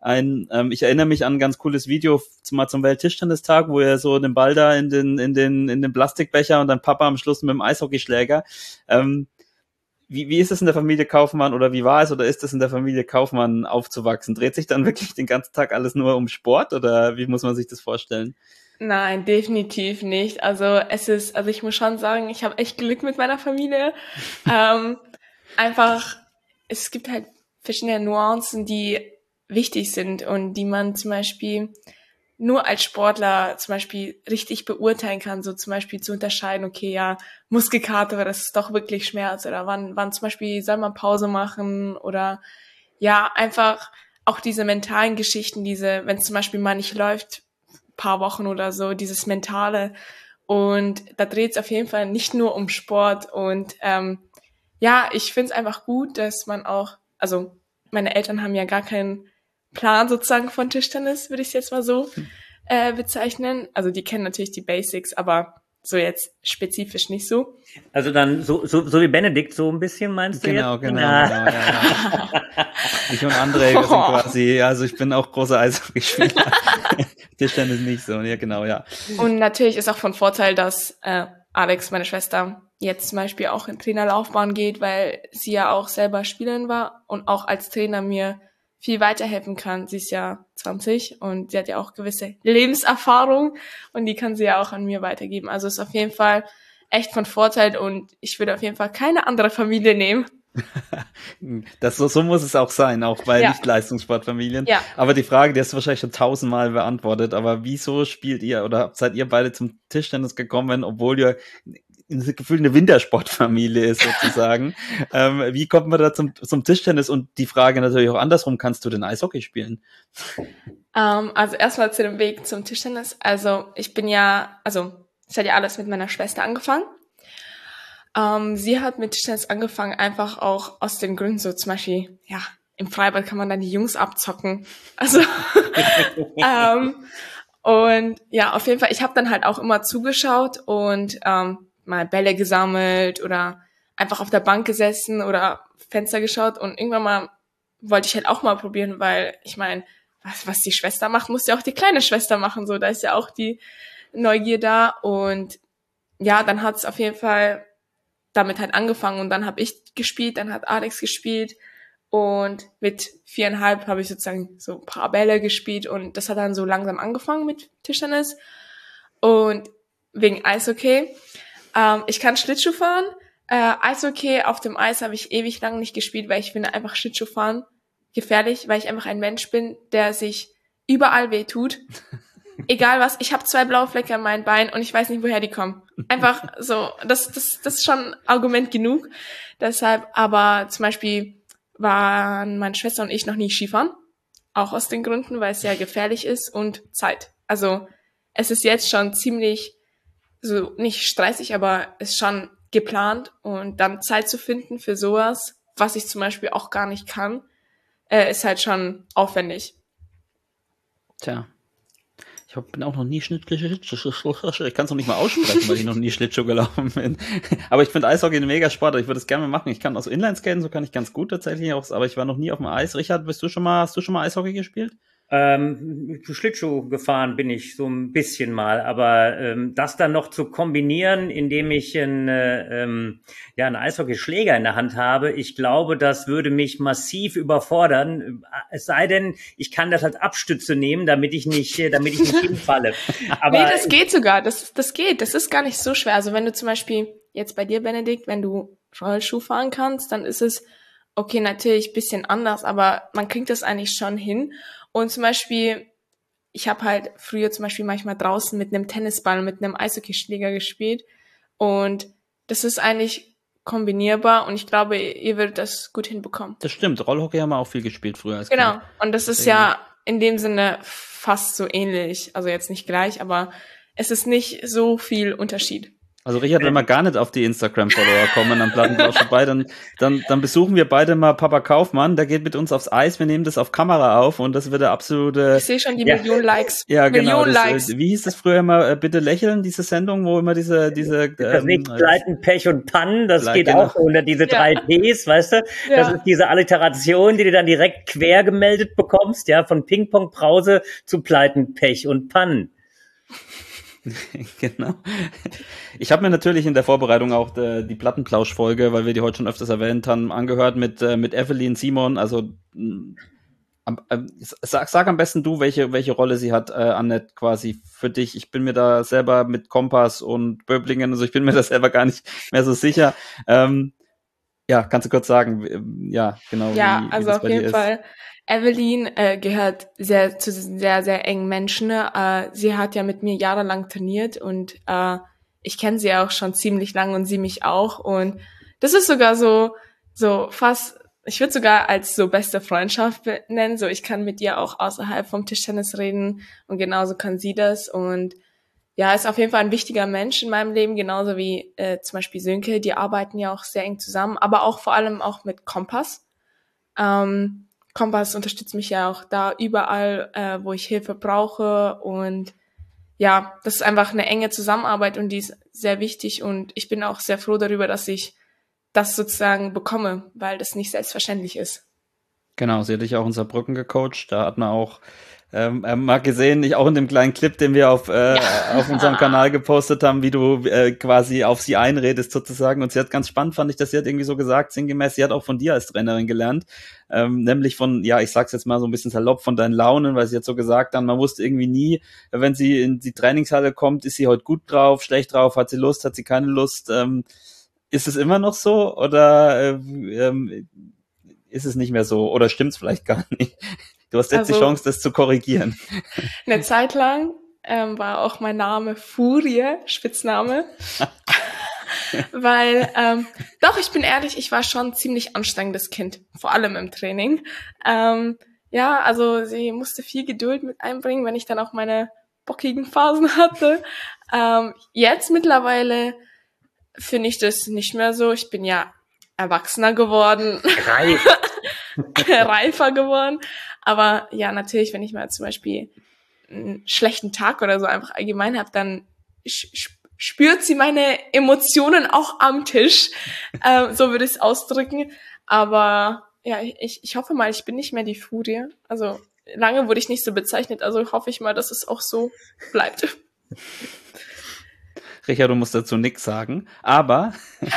ein, ähm, ich erinnere mich an ein ganz cooles Video zum, mal zum Welttischtennistag, wo er so den Ball da in den, in den, in den Plastikbecher und dann Papa am Schluss mit dem Eishockeyschläger. Ähm, wie, wie ist es in der Familie Kaufmann oder wie war es oder ist es in der Familie Kaufmann aufzuwachsen? Dreht sich dann wirklich den ganzen Tag alles nur um Sport oder wie muss man sich das vorstellen? Nein, definitiv nicht. Also es ist, also ich muss schon sagen, ich habe echt Glück mit meiner Familie. ähm, einfach, es gibt halt verschiedene Nuancen, die wichtig sind und die man zum Beispiel nur als Sportler zum Beispiel richtig beurteilen kann, so zum Beispiel zu unterscheiden, okay, ja, Muskelkater, aber das ist doch wirklich Schmerz oder wann, wann zum Beispiel soll man Pause machen oder ja, einfach auch diese mentalen Geschichten, diese, wenn es zum Beispiel mal nicht läuft, paar Wochen oder so, dieses Mentale. Und da dreht es auf jeden Fall nicht nur um Sport. Und ähm, ja, ich finde es einfach gut, dass man auch, also meine Eltern haben ja gar keinen Plan sozusagen von Tischtennis, würde ich es jetzt mal so äh, bezeichnen. Also die kennen natürlich die Basics, aber so jetzt spezifisch nicht so. Also dann so so so wie Benedikt so ein bisschen, meinst du Genau, jetzt? genau, Na. genau. Ja, ja. Ich und André, wir sind quasi, also ich bin auch großer Eishockeyspieler. Tischtennis nicht so, ja genau, ja. Und natürlich ist auch von Vorteil, dass äh, Alex, meine Schwester, jetzt zum Beispiel auch in Trainerlaufbahn geht, weil sie ja auch selber Spielerin war und auch als Trainer mir viel weiterhelfen kann. Sie ist ja zwanzig und sie hat ja auch gewisse Lebenserfahrung und die kann sie ja auch an mir weitergeben. Also ist auf jeden Fall echt von Vorteil und ich würde auf jeden Fall keine andere Familie nehmen. Das, so, so muss es auch sein, auch bei Ja. Nicht-Leistungssportfamilien. Ja. Aber die Frage, die hast du wahrscheinlich schon tausendmal beantwortet, aber wieso spielt ihr oder seid ihr beide zum Tischtennis gekommen, obwohl ihr das Gefühl eine Wintersportfamilie ist sozusagen? ähm, wie kommt man da zum, zum Tischtennis? Und die Frage natürlich auch andersrum, kannst du denn Eishockey spielen? Ähm, also erstmal zu dem Weg zum Tischtennis. Also ich bin ja, also es hat ja alles mit meiner Schwester angefangen. Ähm, sie hat mit Tischtennis angefangen, einfach auch aus den Gründen, so zum Beispiel, ja, im Freibad kann man dann die Jungs abzocken. Also, ähm, und ja, auf jeden Fall, ich habe dann halt auch immer zugeschaut und ähm, mal Bälle gesammelt oder einfach auf der Bank gesessen oder Fenster geschaut und irgendwann mal wollte ich halt auch mal probieren, weil ich meine, was, was die Schwester macht, muss ja auch die kleine Schwester machen, so, da ist ja auch die Neugier da und ja, dann hat es auf jeden Fall damit halt angefangen und dann habe ich gespielt, dann hat Alex gespielt und mit viereinhalb habe ich sozusagen so ein paar Bälle gespielt und das hat dann so langsam angefangen mit Tischtennis und wegen Eishockey. Ähm, ich kann Schlittschuh fahren. Äh, Eishockey auf dem Eis habe ich ewig lang nicht gespielt, weil ich finde einfach Schlittschuh fahren gefährlich, weil ich einfach ein Mensch bin, der sich überall wehtut. Egal was, ich habe zwei blaue Flecke an meinen Beinen und ich weiß nicht, woher die kommen. Einfach so, das, das, das ist schon Argument genug. Deshalb, aber zum Beispiel waren meine Schwester und ich noch nie Skifahren. Auch aus den Gründen, weil es sehr gefährlich ist und Zeit. Also es ist jetzt schon ziemlich, so nicht stressig, aber ist schon geplant und dann Zeit zu finden für sowas, was ich zum Beispiel auch gar nicht kann, äh, ist halt schon aufwendig. Tja. Ich hab, bin auch noch nie Schlittschuh, ich kann es noch nicht mal aussprechen, weil ich noch nie Schlittschuh gelaufen bin. Aber ich finde Eishockey ein mega Sport, ich würde es gerne mal machen. Ich kann auch so Inlineskaten, so kann ich ganz gut tatsächlich auch, aber ich war noch nie auf dem Eis. Richard, bist du schon mal, hast du schon mal Eishockey gespielt? Ähm, Schlittschuh gefahren bin ich so ein bisschen mal, aber ähm, das dann noch zu kombinieren, indem ich einen, äh, ähm, ja, einen Eishockeyschläger in der Hand habe, ich glaube, das würde mich massiv überfordern. Es sei denn, ich kann das als Abstütze nehmen, damit ich nicht, damit ich nicht hinfalle. Aber nee, das geht sogar, das, das geht, das ist gar nicht so schwer. Also wenn du zum Beispiel, jetzt bei dir, Benedikt, wenn du Rollschuh fahren kannst, dann ist es, okay, natürlich ein bisschen anders, aber man kriegt das eigentlich schon hin. Und zum Beispiel, ich habe halt früher zum Beispiel manchmal draußen mit einem Tennisball, mit einem Eishockeyschläger gespielt und das ist eigentlich kombinierbar und ich glaube, ihr würdet das gut hinbekommen. Das stimmt, Rollhockey haben wir auch viel gespielt früher als Genau, Kind. und das ist ja in dem Sinne fast so ähnlich, also jetzt nicht gleich, aber es ist nicht so viel Unterschied. Also Richard, wenn wir gar nicht auf die Instagram-Follower kommen, am Plattenplausch vorbei, dann, dann, dann besuchen wir beide mal Papa Kaufmann, der geht mit uns aufs Eis, wir nehmen das auf Kamera auf und das wird der absolute... Ich sehe schon die Ja. Million Likes. Ja, genau. Million Das, Likes. äh, wie hieß das früher immer? Äh, bitte lächeln, diese Sendung, wo immer diese, diese, Das ähm, nächste Gleiten, Pech und Pannen, das Gleit- geht genau. auch so unter diese Ja. drei Ps, weißt du? Das Ja. ist diese Alliteration, die du dann direkt quer gemeldet bekommst, ja, von Ping-Pong-Brause zu Pleiten, Pech und Pannen. Genau. Ich habe mir natürlich in der Vorbereitung auch die, die Plattenplausch-Folge, weil wir die heute schon öfters erwähnt haben, angehört mit, äh, mit Evelyn Simon. Also mh, am, äh, sag, sag am besten du, welche, welche Rolle sie hat, äh, Annette, quasi für dich. Ich bin mir da selber mit Kompass und Böblingen, also ich bin mir da selber gar nicht mehr so sicher. Ähm, ja, kannst du kurz sagen, wie- ja, genau. Ja, wie, wie also das auf bei dir jeden ist. Fall. Evelyn äh, gehört sehr zu diesen sehr, sehr engen Menschen. Äh, sie hat ja mit mir jahrelang trainiert und äh, ich kenne sie auch schon ziemlich lang und sie mich auch. Und das ist sogar so, so fast, ich würde sogar als so beste Freundschaft be- nennen. So, ich kann mit ihr auch außerhalb vom Tischtennis reden und genauso kann sie das. Und ja, ist auf jeden Fall ein wichtiger Mensch in meinem Leben, genauso wie äh, zum Beispiel Sönke. Die arbeiten ja auch sehr eng zusammen, aber auch vor allem auch mit Kompass. Ähm, Kompass unterstützt mich ja auch da überall, äh, wo ich Hilfe brauche. Und ja, das ist einfach eine enge Zusammenarbeit und die ist sehr wichtig. Und ich bin auch sehr froh darüber, dass ich das sozusagen bekomme, weil das nicht selbstverständlich ist. Genau, sie hat dich auch in Saarbrücken gecoacht. Da hat man auch ähm, äh, mal gesehen, ich auch in dem kleinen Clip, den wir auf, äh, auf unserem Kanal gepostet haben, wie du äh, quasi auf sie einredest sozusagen. Und sie hat ganz spannend, fand ich, dass sie hat irgendwie so gesagt, sinngemäß, sie hat auch von dir als Trainerin gelernt. Ähm, nämlich von, ja, ich sag's jetzt mal so ein bisschen salopp, von deinen Launen, weil sie jetzt so gesagt haben, man wusste irgendwie nie, wenn sie in die Trainingshalle kommt, ist sie heute gut drauf, schlecht drauf, hat sie Lust, hat sie keine Lust. Ähm, ist es immer noch so oder äh, ähm, ist es nicht mehr so oder stimmt's vielleicht gar nicht? Du hast jetzt Also- die Chance, das zu korrigieren. Eine Zeit lang ähm, war auch mein Name Furie, Spitzname. Weil, ähm, doch, ich bin ehrlich, ich war schon ein ziemlich anstrengendes Kind, vor allem im Training. Ähm, ja, also sie musste viel Geduld mit einbringen, wenn ich dann auch meine bockigen Phasen hatte. Ähm, jetzt mittlerweile finde ich das nicht mehr so. Ich bin ja erwachsener geworden, Reif. reifer geworden. Aber ja, natürlich, wenn ich mal zum Beispiel einen schlechten Tag oder so einfach allgemein habe, dann sch- sch- spürt sie meine Emotionen auch am Tisch. Ähm, so würde ich es ausdrücken. Aber ja, ich, ich hoffe mal, ich bin nicht mehr die Furie. Also lange wurde ich nicht so bezeichnet, also hoffe ich mal, dass es auch so bleibt. Richard, du musst dazu nichts sagen, aber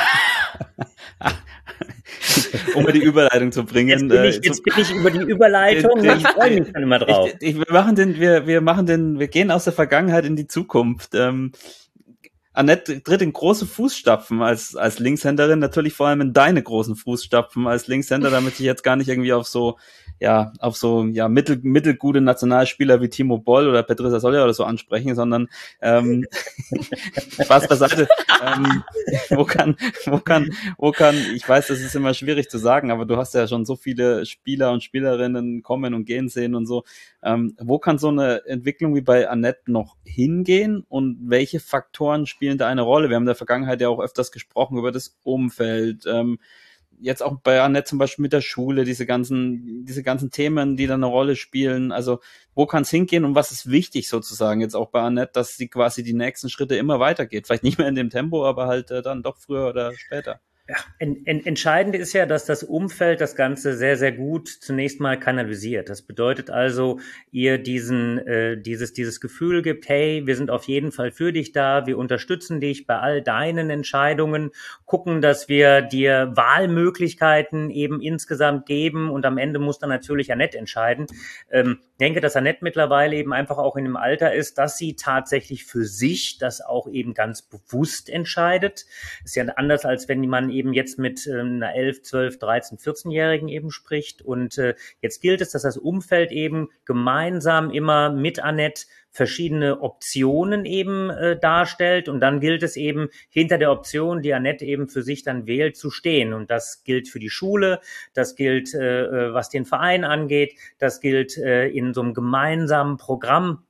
um mir die Überleitung zu bringen. Jetzt bin ich, äh, jetzt bin ich über die Überleitung. Ich- Ich freue mich schon immer drauf. Ich, ich, wir machen den, wir, wir machen den, wir gehen aus der Vergangenheit in die Zukunft. Ähm, Annette tritt in große Fußstapfen als, als Linkshänderin, natürlich vor allem in deine großen Fußstapfen als Linkshänder, damit ich jetzt gar nicht irgendwie auf so, ja, auf so, ja, mittel, mittelgute Nationalspieler wie Timo Boll oder Petrissa Solja oder so ansprechen, sondern, ähm, Spaß beiseite, ähm, wo kann, wo kann, wo kann, ich weiß, das ist immer schwierig zu sagen, aber du hast ja schon so viele Spieler und Spielerinnen kommen und gehen sehen und so, ähm, wo kann so eine Entwicklung wie bei Annette noch hingehen und welche Faktoren spielen da eine Rolle? Wir haben in der Vergangenheit ja auch öfters gesprochen über das Umfeld, ähm, jetzt auch bei Annette zum Beispiel mit der Schule, diese ganzen, diese ganzen Themen, die da eine Rolle spielen. Also wo kann es hingehen und was ist wichtig sozusagen jetzt auch bei Annette, dass sie quasi die nächsten Schritte immer weitergeht? Vielleicht nicht mehr in dem Tempo, aber halt äh, dann doch früher oder später. Ja, en, en, entscheidend ist ja, dass das Umfeld das Ganze sehr, sehr gut zunächst mal kanalisiert. Das bedeutet also, ihr diesen, äh, dieses, dieses Gefühl gibt, hey, wir sind auf jeden Fall für dich da, wir unterstützen dich bei all deinen Entscheidungen, gucken, dass wir dir Wahlmöglichkeiten eben insgesamt geben und am Ende muss dann natürlich Annette entscheiden. Ähm, denke, dass Annette mittlerweile eben einfach auch in dem Alter ist, dass sie tatsächlich für sich das auch eben ganz bewusst entscheidet. Ist ja anders, als wenn man eben jetzt mit äh, einer elf, zwölf, dreizehn, vierzehnjährigen eben spricht. Und äh, jetzt gilt es, dass das Umfeld eben gemeinsam immer mit Annette verschiedene Optionen eben äh, darstellt. Und dann gilt es eben, hinter der Option, die Annette eben für sich dann wählt, zu stehen. Und das gilt für die Schule, das gilt, äh, was den Verein angeht, das gilt äh, in so einem gemeinsamen Programm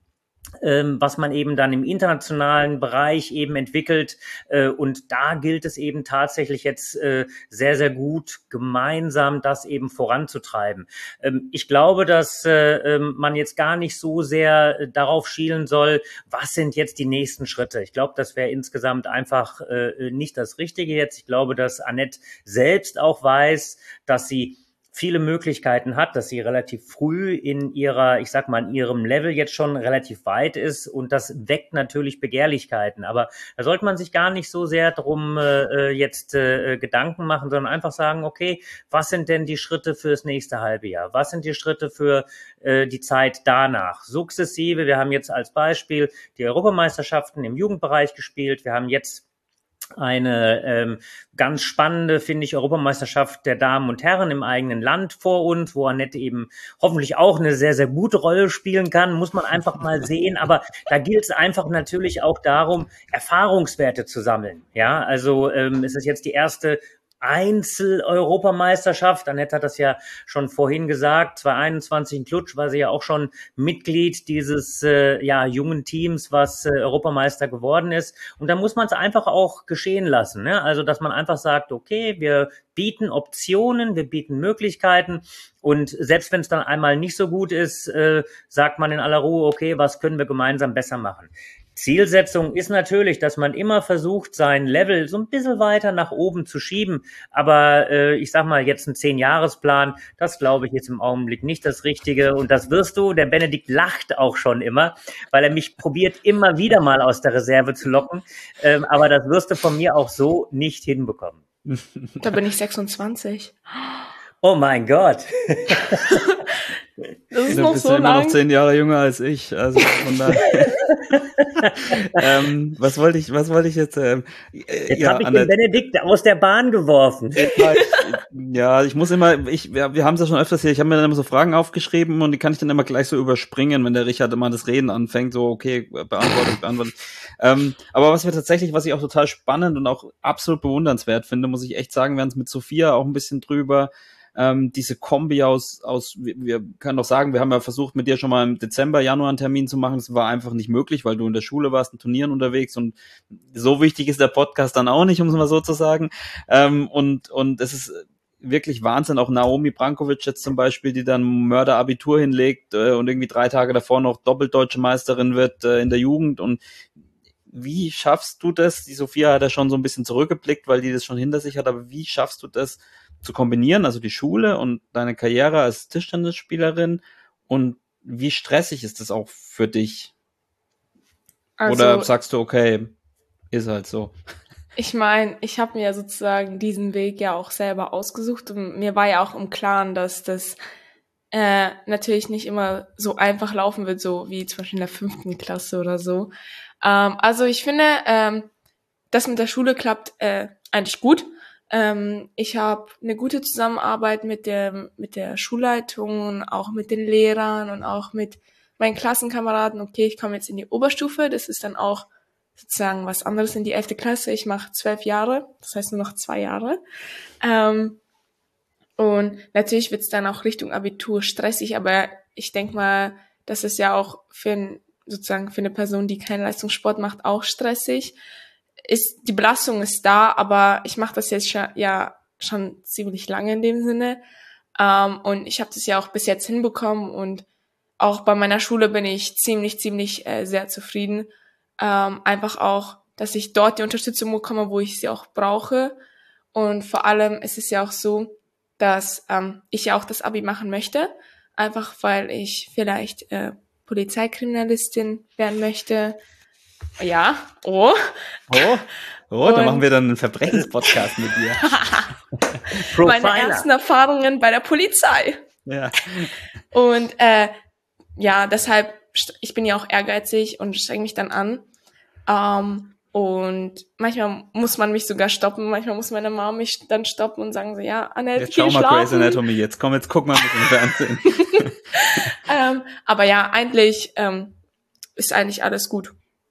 ähm, was man eben dann im internationalen Bereich eben entwickelt. Äh, und da gilt es eben tatsächlich jetzt äh, sehr, sehr gut, gemeinsam das eben voranzutreiben. Ähm, ich glaube, dass äh, man jetzt gar nicht so sehr darauf schielen soll, was sind jetzt die nächsten Schritte. Ich glaube, das wäre insgesamt einfach äh, nicht das Richtige jetzt. Ich glaube, dass Anett selbst auch weiß, dass sie viele Möglichkeiten hat, dass sie relativ früh in ihrer, ich sag mal, in ihrem Level jetzt schon relativ weit ist, und das weckt natürlich Begehrlichkeiten. Aber da sollte man sich gar nicht so sehr drum äh, jetzt äh, Gedanken machen, sondern einfach sagen, okay, was sind denn die Schritte fürs nächste halbe Jahr? Was sind die Schritte für äh, die Zeit danach? Sukzessive, wir haben jetzt als Beispiel die Europameisterschaften im Jugendbereich gespielt, wir haben jetzt eine ähm, ganz spannende, finde ich, Europameisterschaft der Damen und Herren im eigenen Land vor uns, wo Anett eben hoffentlich auch eine sehr, sehr gute Rolle spielen kann, muss man einfach mal sehen. Aber da gilt es einfach natürlich auch darum, Erfahrungswerte zu sammeln. Ja, also ähm, es ist jetzt die erste Einzel-Europameisterschaft. Anett hat das ja schon vorhin gesagt, zwanzig einundzwanzig in Cluj war sie ja auch schon Mitglied dieses äh, ja jungen Teams, was äh, Europameister geworden ist. Und da muss man es einfach auch geschehen lassen, ne? Also, dass man einfach sagt, okay, wir bieten Optionen, wir bieten Möglichkeiten, und selbst wenn es dann einmal nicht so gut ist, äh, sagt man in aller Ruhe, okay, was können wir gemeinsam besser machen? Zielsetzung ist natürlich, dass man immer versucht, sein Level so ein bisschen weiter nach oben zu schieben. Aber äh, ich sag mal, jetzt ein Zehn-Jahres-Plan, das glaube ich jetzt im Augenblick nicht das Richtige. Und das wirst du, der Benedikt lacht auch schon immer, weil er mich probiert, immer wieder mal aus der Reserve zu locken. Ähm, aber das wirst du von mir auch so nicht hinbekommen. Da bin ich sechsundzwanzig. Oh mein Gott. Das ist du noch bist so ja immer lang. noch zehn Jahre jünger als ich. Also von daher. ähm, was wollte ich, was wollte ich jetzt? Ähm, äh, Jetzt ja, habe ich Anett, den Benedikt aus der Bahn geworfen. ja, ich muss immer, ich, wir, wir haben es ja schon öfters hier, ich habe mir dann immer so Fragen aufgeschrieben und die kann ich dann immer gleich so überspringen, wenn der Richard immer das Reden anfängt, so, okay, beantwortet, beantwortet. ähm, aber was wir tatsächlich, was ich auch total spannend und auch absolut bewundernswert finde, muss ich echt sagen, wir haben es mit Sophia auch ein bisschen drüber, Ähm, diese Kombi aus, aus, wir, wir können doch sagen, wir haben ja versucht, mit dir schon mal im Dezember, Januar einen Termin zu machen. Das war einfach nicht möglich, weil du in der Schule warst, in Turnieren unterwegs, und so wichtig ist der Podcast dann auch nicht, um es mal so zu sagen. Ähm, und, und es ist wirklich Wahnsinn. Auch Naomi Brankovic jetzt zum Beispiel, die dann Mörderabitur hinlegt äh, und irgendwie drei Tage davor noch Doppeldeutsche Meisterin wird äh, in der Jugend. Und wie schaffst du das? Die Sophia hat ja schon so ein bisschen zurückgeblickt, weil die das schon hinter sich hat, aber wie schaffst du das zu kombinieren, also die Schule und deine Karriere als Tischtennisspielerin, und wie stressig ist das auch für dich? Also, Oder sagst du, okay, ist halt so? ich meine, ich habe mir sozusagen diesen Weg ja auch selber ausgesucht, und mir war ja auch im Klaren, dass das äh, natürlich nicht immer so einfach laufen wird, so wie zum Beispiel in der fünften Klasse oder so. Ähm, also ich finde, ähm, das mit der Schule klappt äh, eigentlich gut. Ähm, ich habe eine gute Zusammenarbeit mit der mit der Schulleitung und auch mit den Lehrern und auch mit meinen Klassenkameraden. Okay, ich komme jetzt in die Oberstufe, das ist dann auch sozusagen was anderes in die elfte Klasse. Ich mache zwölf Jahre, das heißt nur noch zwei Jahre. Ähm, und natürlich wird's dann auch Richtung Abitur stressig, aber ich denke mal, das ist ja auch für ein, sozusagen für eine Person, die keinen Leistungssport macht, auch stressig. Ist, die Belastung ist da, aber ich mache das jetzt schon, ja schon ziemlich lange in dem Sinne. Ähm, und ich habe das ja auch bis jetzt hinbekommen, und auch bei meiner Schule bin ich ziemlich, ziemlich äh, sehr zufrieden. Ähm, einfach auch, dass ich dort die Unterstützung bekomme, wo ich sie auch brauche. Und vor allem ist es ja auch so, dass ähm, ich ja auch das Abi machen möchte, einfach weil ich vielleicht äh, Polizeikriminalistin werden möchte. Ja, oh. Oh, oh, Und- da machen wir dann einen Verbrechenspodcast mit dir. Meine ersten Erfahrungen bei der Polizei. Ja. Und äh, ja, deshalb, st- ich bin ja auch ehrgeizig und streng mich dann an. Ähm, und manchmal muss man mich sogar stoppen, manchmal muss meine Mama mich dann stoppen und sagen so, ja, Anett, Jetzt geh schau mal Grey's schlafen. Anatomy, jetzt komm, jetzt guck mal mit dem Fernsehen. ähm, aber ja, eigentlich ähm, ist eigentlich alles gut.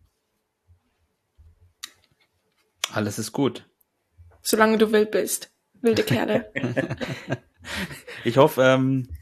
Alles ist gut. Solange du wild bist. Wilde Kerle. Ich hoffe, ähm,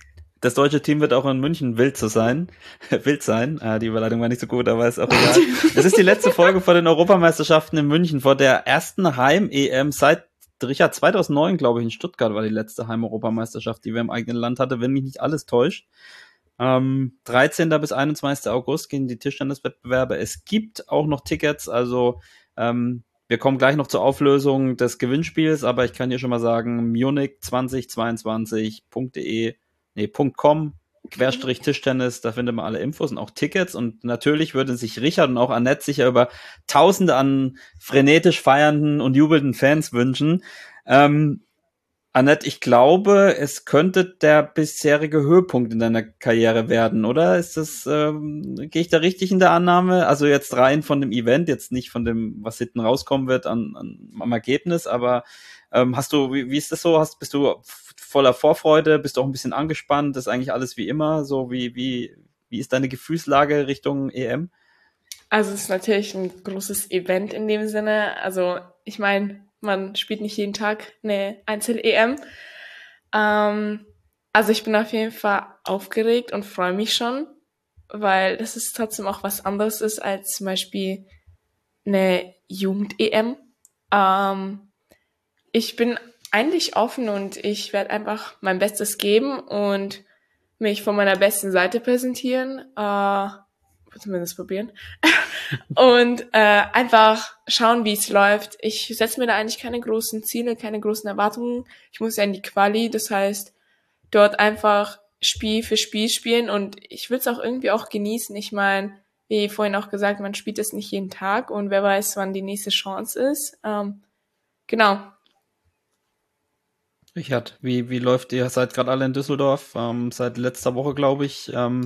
das deutsche Team wird auch in München wild zu sein. wild sein. Ah, die Überleitung war nicht so gut, aber ist auch egal. Es ist die letzte Folge vor den Europameisterschaften in München, vor der ersten Heim-E M seit Richard zweitausendneun, glaube ich, in Stuttgart war die letzte Heim-Europameisterschaft, die wir im eigenen Land hatten, wenn mich nicht alles täuscht. Ähm, dreizehnten bis einundzwanzigsten August gehen die Tischtenniswettbewerbe. Es gibt auch noch Tickets, also ähm, wir kommen gleich noch zur Auflösung des Gewinnspiels, aber ich kann hier schon mal sagen, Munich zwanzig zweiundzwanzig punkt de, nee, .com, Querstrich Tischtennis, da findet man alle Infos und auch Tickets und natürlich würden sich Richard und auch Annette sicher über Tausende an frenetisch feiernden und jubelnden Fans wünschen. Ähm, Annette, ich glaube, es könnte der bisherige Höhepunkt in deiner Karriere werden, oder? Ist das, ähm, gehe ich da richtig in der Annahme? Also jetzt rein von dem Event, jetzt nicht von dem, was hinten rauskommen wird an, an am Ergebnis, aber ähm, hast du, wie, wie ist das so? Hast, bist du voller Vorfreude? Bist du auch ein bisschen angespannt? Ist eigentlich alles wie immer? So wie, wie, wie ist deine Gefühlslage Richtung E M? Also es ist natürlich ein großes Event in dem Sinne. Also ich meine, man spielt nicht jeden Tag eine Einzel-E M. Ähm, also ich bin auf jeden Fall aufgeregt und freue mich schon, weil das ist trotzdem auch was anderes ist als zum Beispiel eine Jugend-E M. Ähm, ich bin eigentlich offen und ich werde einfach mein Bestes geben und mich von meiner besten Seite präsentieren. Äh, zumindest probieren. Und äh, einfach schauen, wie es läuft. Ich setze mir da eigentlich keine großen Ziele, keine großen Erwartungen. Ich muss ja in die Quali, das heißt, dort einfach Spiel für Spiel spielen und ich will es auch irgendwie auch genießen. Ich meine, wie vorhin auch gesagt, man spielt es nicht jeden Tag und wer weiß, wann die nächste Chance ist. Ähm, genau. Richard, wie, wie läuft ihr? Seid gerade alle in Düsseldorf, ähm, seit letzter Woche, glaube ich. Ähm,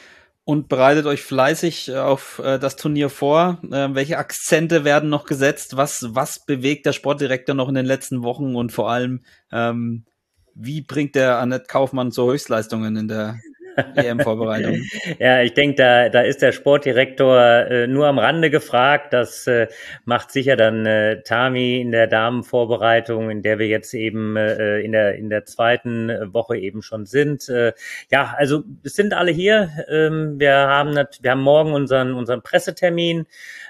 Und bereitet euch fleißig auf äh, das Turnier vor. Äh, welche Akzente werden noch gesetzt? Was, was bewegt der Sportdirektor noch in den letzten Wochen? Und vor allem, ähm, wie bringt der Annette Kaufmann zu Höchstleistungen in der E M-Vorbereitung? Ja, ich denke, da, da ist der Sportdirektor äh, nur am Rande gefragt. Das äh, macht sicher dann äh, Tami in der Damenvorbereitung, in der wir jetzt eben äh, in der in der zweiten Woche eben schon sind. Äh, ja, also es sind alle hier. Ähm, wir haben nat- wir haben morgen unseren unseren Pressetermin.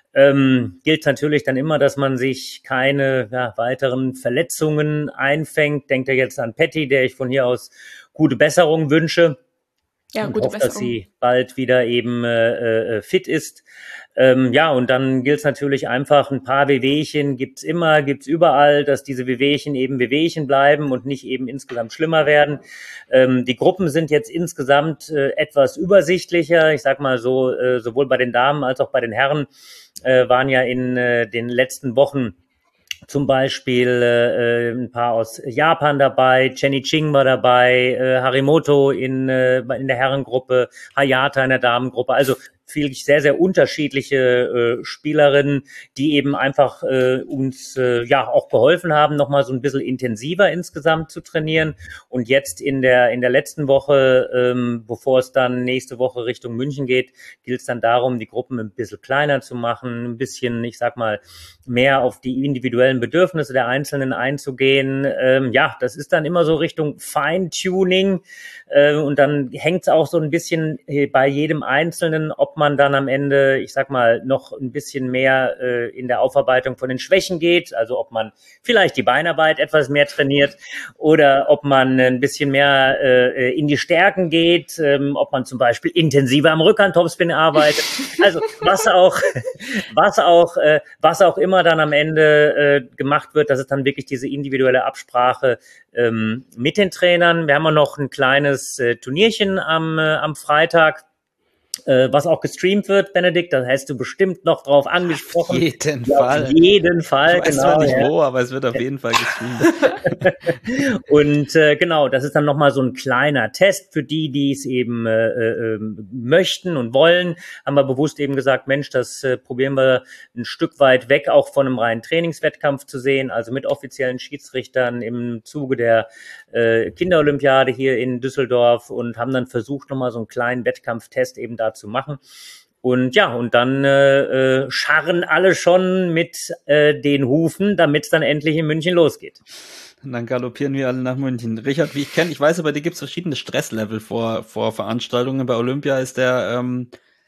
Ähm, gilt natürlich dann immer, dass man sich keine ja, weiteren Verletzungen einfängt. Denkt ihr jetzt an Patty, der ich von hier aus gute Besserung wünsche. Ja, Und gute hoffe, Besserung. dass sie bald wieder eben äh, äh, fit ist. Ähm, ja, und dann gilt es natürlich einfach, ein paar Wehwehchen gibt's immer, gibt's überall, dass diese Wehwehchen eben Wehwehchen bleiben und nicht eben insgesamt schlimmer werden. Ähm, die Gruppen sind jetzt insgesamt äh, etwas übersichtlicher. Ich sag mal so, äh, sowohl bei den Damen als auch bei den Herren äh, waren ja in äh, den letzten Wochen zum Beispiel äh, ein paar aus Japan dabei, Jenny Ching war dabei, äh, Harimoto in, äh, in der Herrengruppe, Hayata in der Damengruppe. Also viel sehr, sehr unterschiedliche äh, Spielerinnen, die eben einfach äh, uns äh, ja auch geholfen haben, nochmal so ein bisschen intensiver insgesamt zu trainieren. Und jetzt in der in der letzten Woche, ähm, bevor es dann nächste Woche Richtung München geht, gilt es dann darum, die Gruppen ein bisschen kleiner zu machen, ein bisschen, ich sag mal, mehr auf die individuellen Bedürfnisse der Einzelnen einzugehen. Ähm, ja, das ist dann immer so Richtung Feintuning. Äh, und dann hängt es auch so ein bisschen bei jedem Einzelnen, ob man dann am Ende, ich sag mal, noch ein bisschen mehr äh, in der Aufarbeitung von den Schwächen geht, also ob man vielleicht die Beinarbeit etwas mehr trainiert oder ob man ein bisschen mehr äh, in die Stärken geht, ähm, ob man zum Beispiel intensiver am Rückhand-Topspin arbeitet, also was auch, was auch, äh, was auch immer dann am Ende äh, gemacht wird, das ist dann wirklich diese individuelle Absprache ähm, mit den Trainern. Wir haben auch noch ein kleines äh, Turnierchen am, äh, am Freitag, äh, was auch gestreamt wird, Benedikt, da hast du bestimmt noch drauf angesprochen. Auf jeden ja, Fall. Auf jeden Fall, ich weiß genau. zwar nicht ja. wo, aber es wird auf jeden Fall gestreamt. Und äh, genau, das ist dann nochmal so ein kleiner Test für die, die es eben äh, äh, möchten und wollen. Haben wir bewusst eben gesagt, Mensch, das äh, probieren wir ein Stück weit weg, auch von einem reinen Trainingswettkampf zu sehen, also mit offiziellen Schiedsrichtern im Zuge der äh, Kinderolympiade hier in Düsseldorf und haben dann versucht, nochmal so einen kleinen Wettkampftest eben da zu machen. Und ja, und dann äh, äh, scharren alle schon mit äh, den Hufen, damit es dann endlich in München losgeht. Und dann galoppieren wir alle nach München. Richard, wie ich kenne, ich weiß, aber dir gibt es verschiedene Stresslevel vor, vor Veranstaltungen. Bei Olympia ist der, ähm,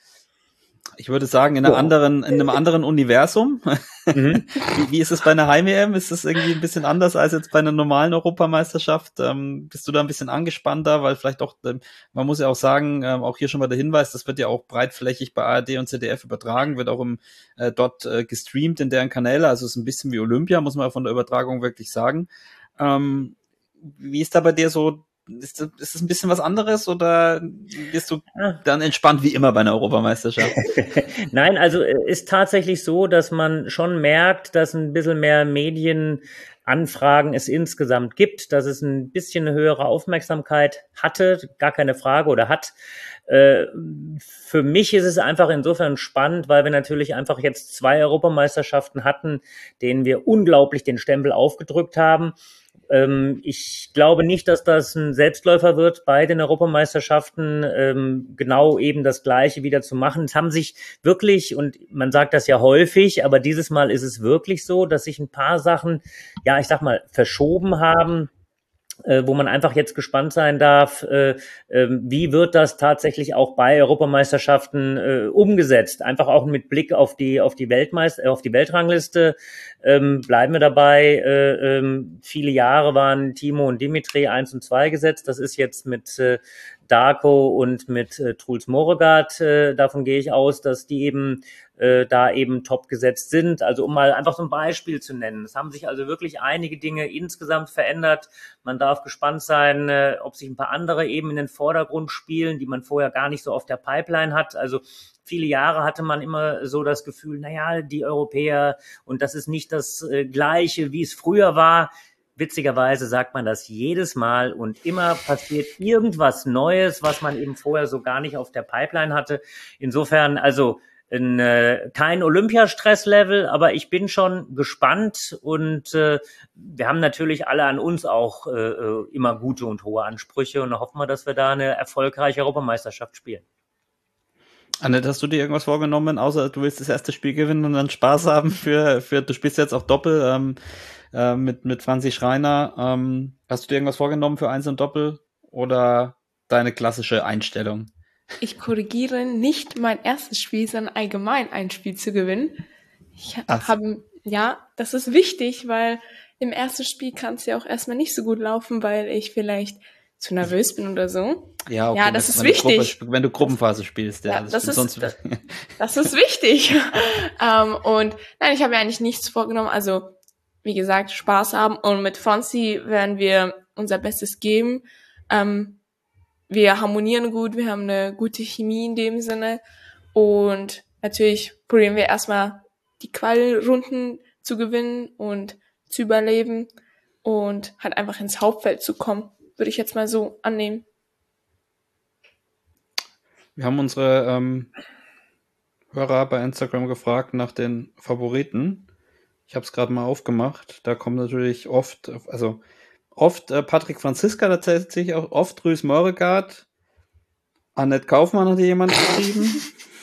ich würde sagen, in, einer Oh. anderen, in einem anderen Universum. Mhm. Wie, wie ist es bei einer Heim-E M? Ist das irgendwie ein bisschen anders als jetzt bei einer normalen Europameisterschaft? Ähm, bist du da ein bisschen angespannter? Weil vielleicht auch, ähm, man muss ja auch sagen, ähm, auch hier schon mal der Hinweis, das wird ja auch breitflächig bei A R D und Z D F übertragen, wird auch im, äh, dort äh, gestreamt in deren Kanäle. Also es ist ein bisschen wie Olympia, muss man von der Übertragung wirklich sagen. Ähm, wie ist da bei dir so? Ist das, ist das ein bisschen was anderes oder bist du dann entspannt wie immer bei einer Europameisterschaft? Nein, also ist tatsächlich so, dass man schon merkt, dass ein bisschen mehr Medienanfragen es insgesamt gibt, dass es ein bisschen eine höhere Aufmerksamkeit hatte, gar keine Frage, oder hat. Äh, für mich ist es einfach insofern spannend, weil wir natürlich einfach jetzt zwei Europameisterschaften hatten, denen wir unglaublich den Stempel aufgedrückt haben. Ähm, ich glaube nicht, dass das ein Selbstläufer wird, bei den Europameisterschaften ähm, genau eben das Gleiche wieder zu machen. Es haben sich wirklich, und man sagt das ja häufig, aber dieses Mal ist es wirklich so, dass sich ein paar Sachen, ja, ich sag mal, verschoben haben, äh, wo man einfach jetzt gespannt sein darf, äh, äh, wie wird das tatsächlich auch bei Europameisterschaften äh, umgesetzt? Einfach auch mit Blick auf die auf die Weltmeister, auf die Weltrangliste. Ähm, bleiben wir dabei. Äh, ähm, viele Jahre waren Timo und Dimitri eins und zwei gesetzt. Das ist jetzt mit äh, Darko und mit äh, Truls Moregard. Äh, davon gehe ich aus, dass die eben äh, da eben top gesetzt sind. Also um mal einfach so ein Beispiel zu nennen. Es haben sich also wirklich einige Dinge insgesamt verändert. Man darf gespannt sein, äh, ob sich ein paar andere eben in den Vordergrund spielen, die man vorher gar nicht so auf der Pipeline hat. Also viele Jahre hatte man immer so das Gefühl, naja, die Europäer, und das ist nicht das äh, Gleiche, wie es früher war. Witzigerweise sagt man das jedes Mal und immer passiert irgendwas Neues, was man eben vorher so gar nicht auf der Pipeline hatte. Insofern, also ein, äh, kein Olympiastresslevel, aber ich bin schon gespannt und äh, wir haben natürlich alle an uns auch äh, immer gute und hohe Ansprüche und hoffen wir, dass wir da eine erfolgreiche Europameisterschaft spielen. Annette, hast du dir irgendwas vorgenommen, außer du willst das erste Spiel gewinnen und dann Spaß haben für, für du spielst jetzt auch Doppel ähm, äh, mit, mit Franzi Schreiner. Ähm, hast du dir irgendwas vorgenommen für Eins und Doppel oder deine klassische Einstellung? Ich korrigiere, nicht mein erstes Spiel, sondern allgemein ein Spiel zu gewinnen. Ich habe, ja, das ist wichtig, weil im ersten Spiel kann es ja auch erstmal nicht so gut laufen, weil ich vielleicht zu nervös bin oder so. Ja, okay, ja das ist wenn wichtig. Du Gruppe, wenn du Gruppenphase spielst, ja, ja das, das, ist, sonst das, das ist wichtig. um, und nein, ich habe mir eigentlich nichts vorgenommen. Also, wie gesagt, Spaß haben. Und mit Franzi werden wir unser Bestes geben. Um, wir harmonieren gut, wir haben eine gute Chemie in dem Sinne. Und natürlich probieren wir erstmal die Quali-Runden zu gewinnen und zu überleben und halt einfach ins Hauptfeld zu kommen. Würde ich jetzt mal so annehmen. Wir haben unsere ähm, Hörer bei Instagram gefragt nach den Favoriten. Ich habe es gerade mal aufgemacht. Da kommt natürlich oft, also oft äh, Patrick Franziska, tatsächlich auch oft Truls Moregard. Annette Kaufmann hat hier jemand geschrieben.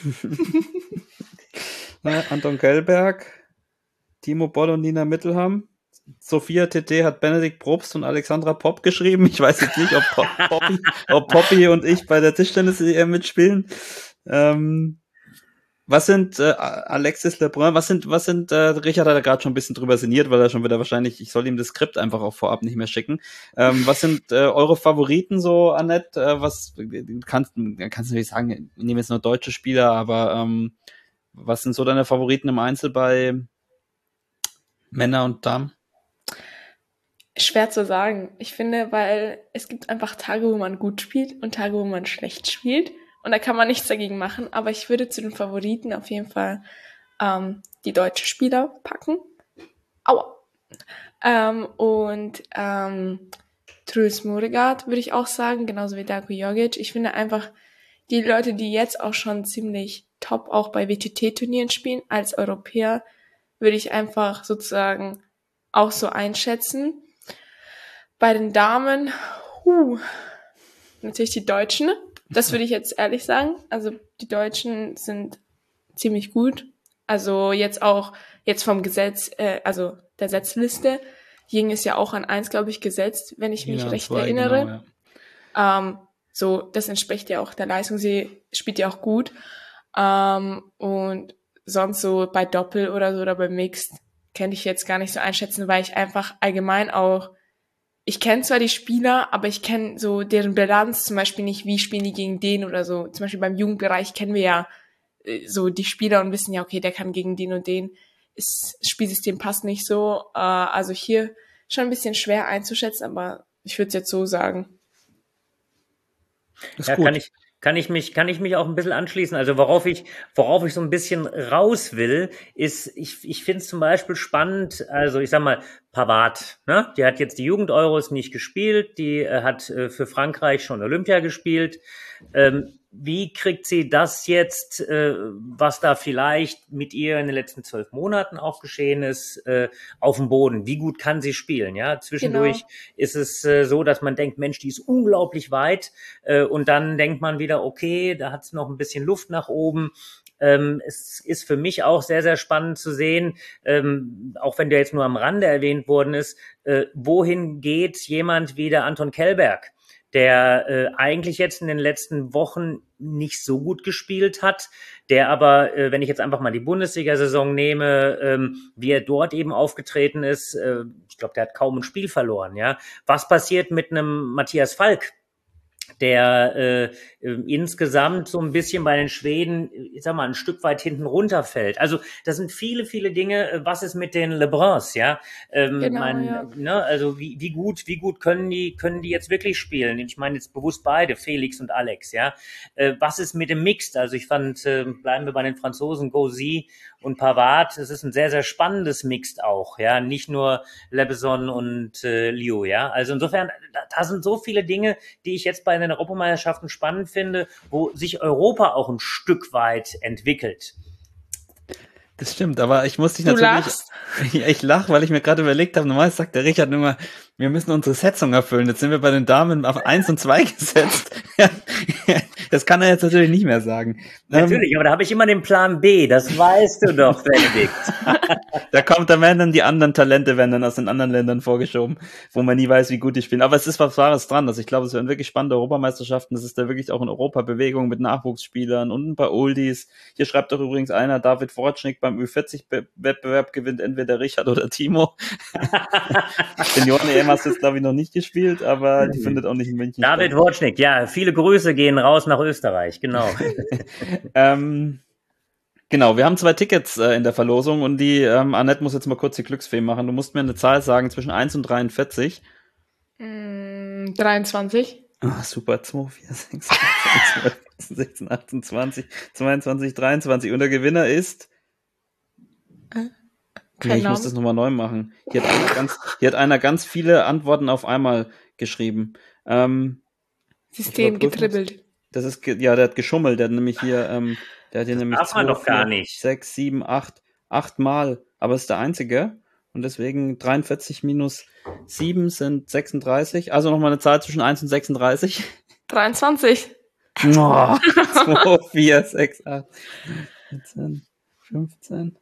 äh, Anton Kellberg, Timo Boll und Nina Mittelham. Sophia T T hat Benedikt Probst und Alexandra Popp geschrieben. Ich weiß jetzt nicht, ob, Poppy, ob Poppy und ich bei der Tischtennis-E M mitspielen. Ähm, was sind äh, Alexis Lebrun, was sind, was sind, äh, Richard hat da gerade schon ein bisschen drüber sinniert, weil er schon wieder wahrscheinlich, ich soll ihm das Skript einfach auch vorab nicht mehr schicken. Ähm, was sind äh, eure Favoriten so, Annette? Äh, was kannst, kannst du nicht sagen, ich nehme jetzt nur deutsche Spieler, aber ähm, was sind so deine Favoriten im Einzel bei Männer und Damen? Schwer zu sagen. Ich finde, weil es gibt einfach Tage, wo man gut spielt und Tage, wo man schlecht spielt. Und da kann man nichts dagegen machen. Aber ich würde zu den Favoriten auf jeden Fall ähm, die deutschen Spieler packen. Aua. Ähm, und ähm, Truls Moregard würde ich auch sagen, genauso wie Darko Jogic. Ich finde einfach, die Leute, die jetzt auch schon ziemlich top auch bei W T T-Turnieren spielen, als Europäer, würde ich einfach sozusagen auch so einschätzen. Bei den Damen, huh, natürlich die Deutschen, Das würde ich jetzt ehrlich sagen. Also die Deutschen sind ziemlich gut. Also jetzt auch, jetzt vom Gesetz, äh, also der Setzliste. Jing ist ja auch an eins, glaube ich, gesetzt, wenn ich mich Ja, recht zwei, erinnere. genau, ja. Ähm, so, das entspricht ja auch der Leistung. Sie spielt ja auch gut. Ähm, und sonst so bei Doppel oder so oder bei Mixed kann ich jetzt gar nicht so einschätzen, weil ich einfach allgemein auch, ich kenne zwar die Spieler, aber ich kenne so deren Bilanz zum Beispiel nicht, wie spielen die gegen den oder so. Zum Beispiel beim Jugendbereich kennen wir ja äh, so die Spieler und wissen ja, okay, der kann gegen den und den. Das Spielsystem passt nicht so. Äh, also hier schon ein bisschen schwer einzuschätzen, aber ich würde es jetzt so sagen. Ist Ja, gut. kann ich, kann ich mich, kann ich mich auch ein bisschen anschließen. Also worauf ich, worauf ich so ein bisschen raus will, ist, ich, ich finde es zum Beispiel spannend, also ich sag mal, Pavard, ne? Die hat jetzt die Jugend-Euros nicht gespielt, die äh, hat äh, für Frankreich schon Olympia gespielt. Ähm, wie kriegt sie das jetzt, äh, was da vielleicht mit ihr in den letzten zwölf Monaten auch geschehen ist, äh, auf dem Boden? Wie gut kann sie spielen? Ja, zwischendurch Genau. ist es äh, so, dass man denkt, Mensch, die ist unglaublich weit, äh, und dann denkt man wieder, okay, da hat es noch ein bisschen Luft nach oben. Ähm, es ist für mich auch sehr, sehr spannend zu sehen, ähm, auch wenn der jetzt nur am Rande erwähnt worden ist, äh, wohin geht jemand wie der Anton Kellberg, der äh, eigentlich jetzt in den letzten Wochen nicht so gut gespielt hat, der aber, äh, wenn ich jetzt einfach mal die Bundesliga-Saison nehme, ähm, wie er dort eben aufgetreten ist, äh, ich glaube, der hat kaum ein Spiel verloren. Ja, was passiert mit einem Matthias Falk, der äh, äh, insgesamt so ein bisschen bei den Schweden, ich sag mal, ein Stück weit hinten runterfällt. Also das sind viele, viele Dinge. äh, Was ist mit den LeBrons, ja? Ähm, Genau, mein, ja. ne, also wie, wie gut, wie gut können die, können die jetzt wirklich spielen? Ich meine jetzt bewusst beide, Felix und Alex, ja. Äh, was ist mit dem Mixed? Also ich fand, äh, bleiben wir bei den Franzosen, Gauzy und Pavard, es ist ein sehr, sehr spannendes Mixed auch, ja. Nicht nur Lebeson und äh, Liu, ja. Also insofern, da, da sind so viele Dinge, die ich jetzt bei den Europameisterschaften spannend finde, wo sich Europa auch ein Stück weit entwickelt. Das stimmt, aber ich muss dich Du natürlich, lachst? ich, ich lach, weil ich mir gerade überlegt habe, normal sagt der Richard immer, wir müssen unsere Setzung erfüllen. Jetzt sind wir bei den Damen auf eins und zwei gesetzt. Das kann er jetzt natürlich nicht mehr sagen. Natürlich, aber da habe ich immer den Plan B, das weißt du doch, Benedikt. Da kommt, da werden dann die anderen Talente, werden dann aus den anderen Ländern vorgeschoben, wo man nie weiß, wie gut die spielen. Aber es ist was Wahres dran. Also ich glaube, es werden wirklich spannende Europameisterschaften. Das ist da wirklich auch in Europa-Bewegung mit Nachwuchsspielern und ein paar Oldies. Hier schreibt doch übrigens einer, David Worocznik beim Ü vierzig-Wettbewerb gewinnt entweder Richard oder Timo. Senioren-E M hast du jetzt, glaube ich, noch nicht gespielt, aber die findet auch nicht in München David statt. Worocznik, ja, viele Grüße gehen raus nach Österreich, genau. ähm, genau, wir haben zwei Tickets äh, in der Verlosung und die, ähm, Annette muss jetzt mal kurz die Glücksfee machen. Du musst mir eine Zahl sagen zwischen eins und dreiundvierzig. Mm, dreiundzwanzig. Ah, super, zwei, vier, sechs, zwölf, sechzehn, achtundzwanzig, zweiundzwanzig, dreiundzwanzig und der Gewinner ist... Nee, ich muss das nochmal neu machen. Hier hat, einer ganz, hier hat einer ganz viele Antworten auf einmal geschrieben. Ähm, System getribbelt. Das ist, ge- ja, der hat geschummelt. Der hat nämlich hier, ähm, der hat hier nämlich darf man zwei, doch gar vier, nicht. sechs, sieben, acht, acht Mal. Aber es ist der einzige. Und deswegen dreiundvierzig minus sieben sind sechsunddreißig. Also nochmal eine Zahl zwischen eins und sechsunddreißig. dreiundzwanzig. Oh, zwei, vier, sechs, acht, vierzehn, fünfzehn.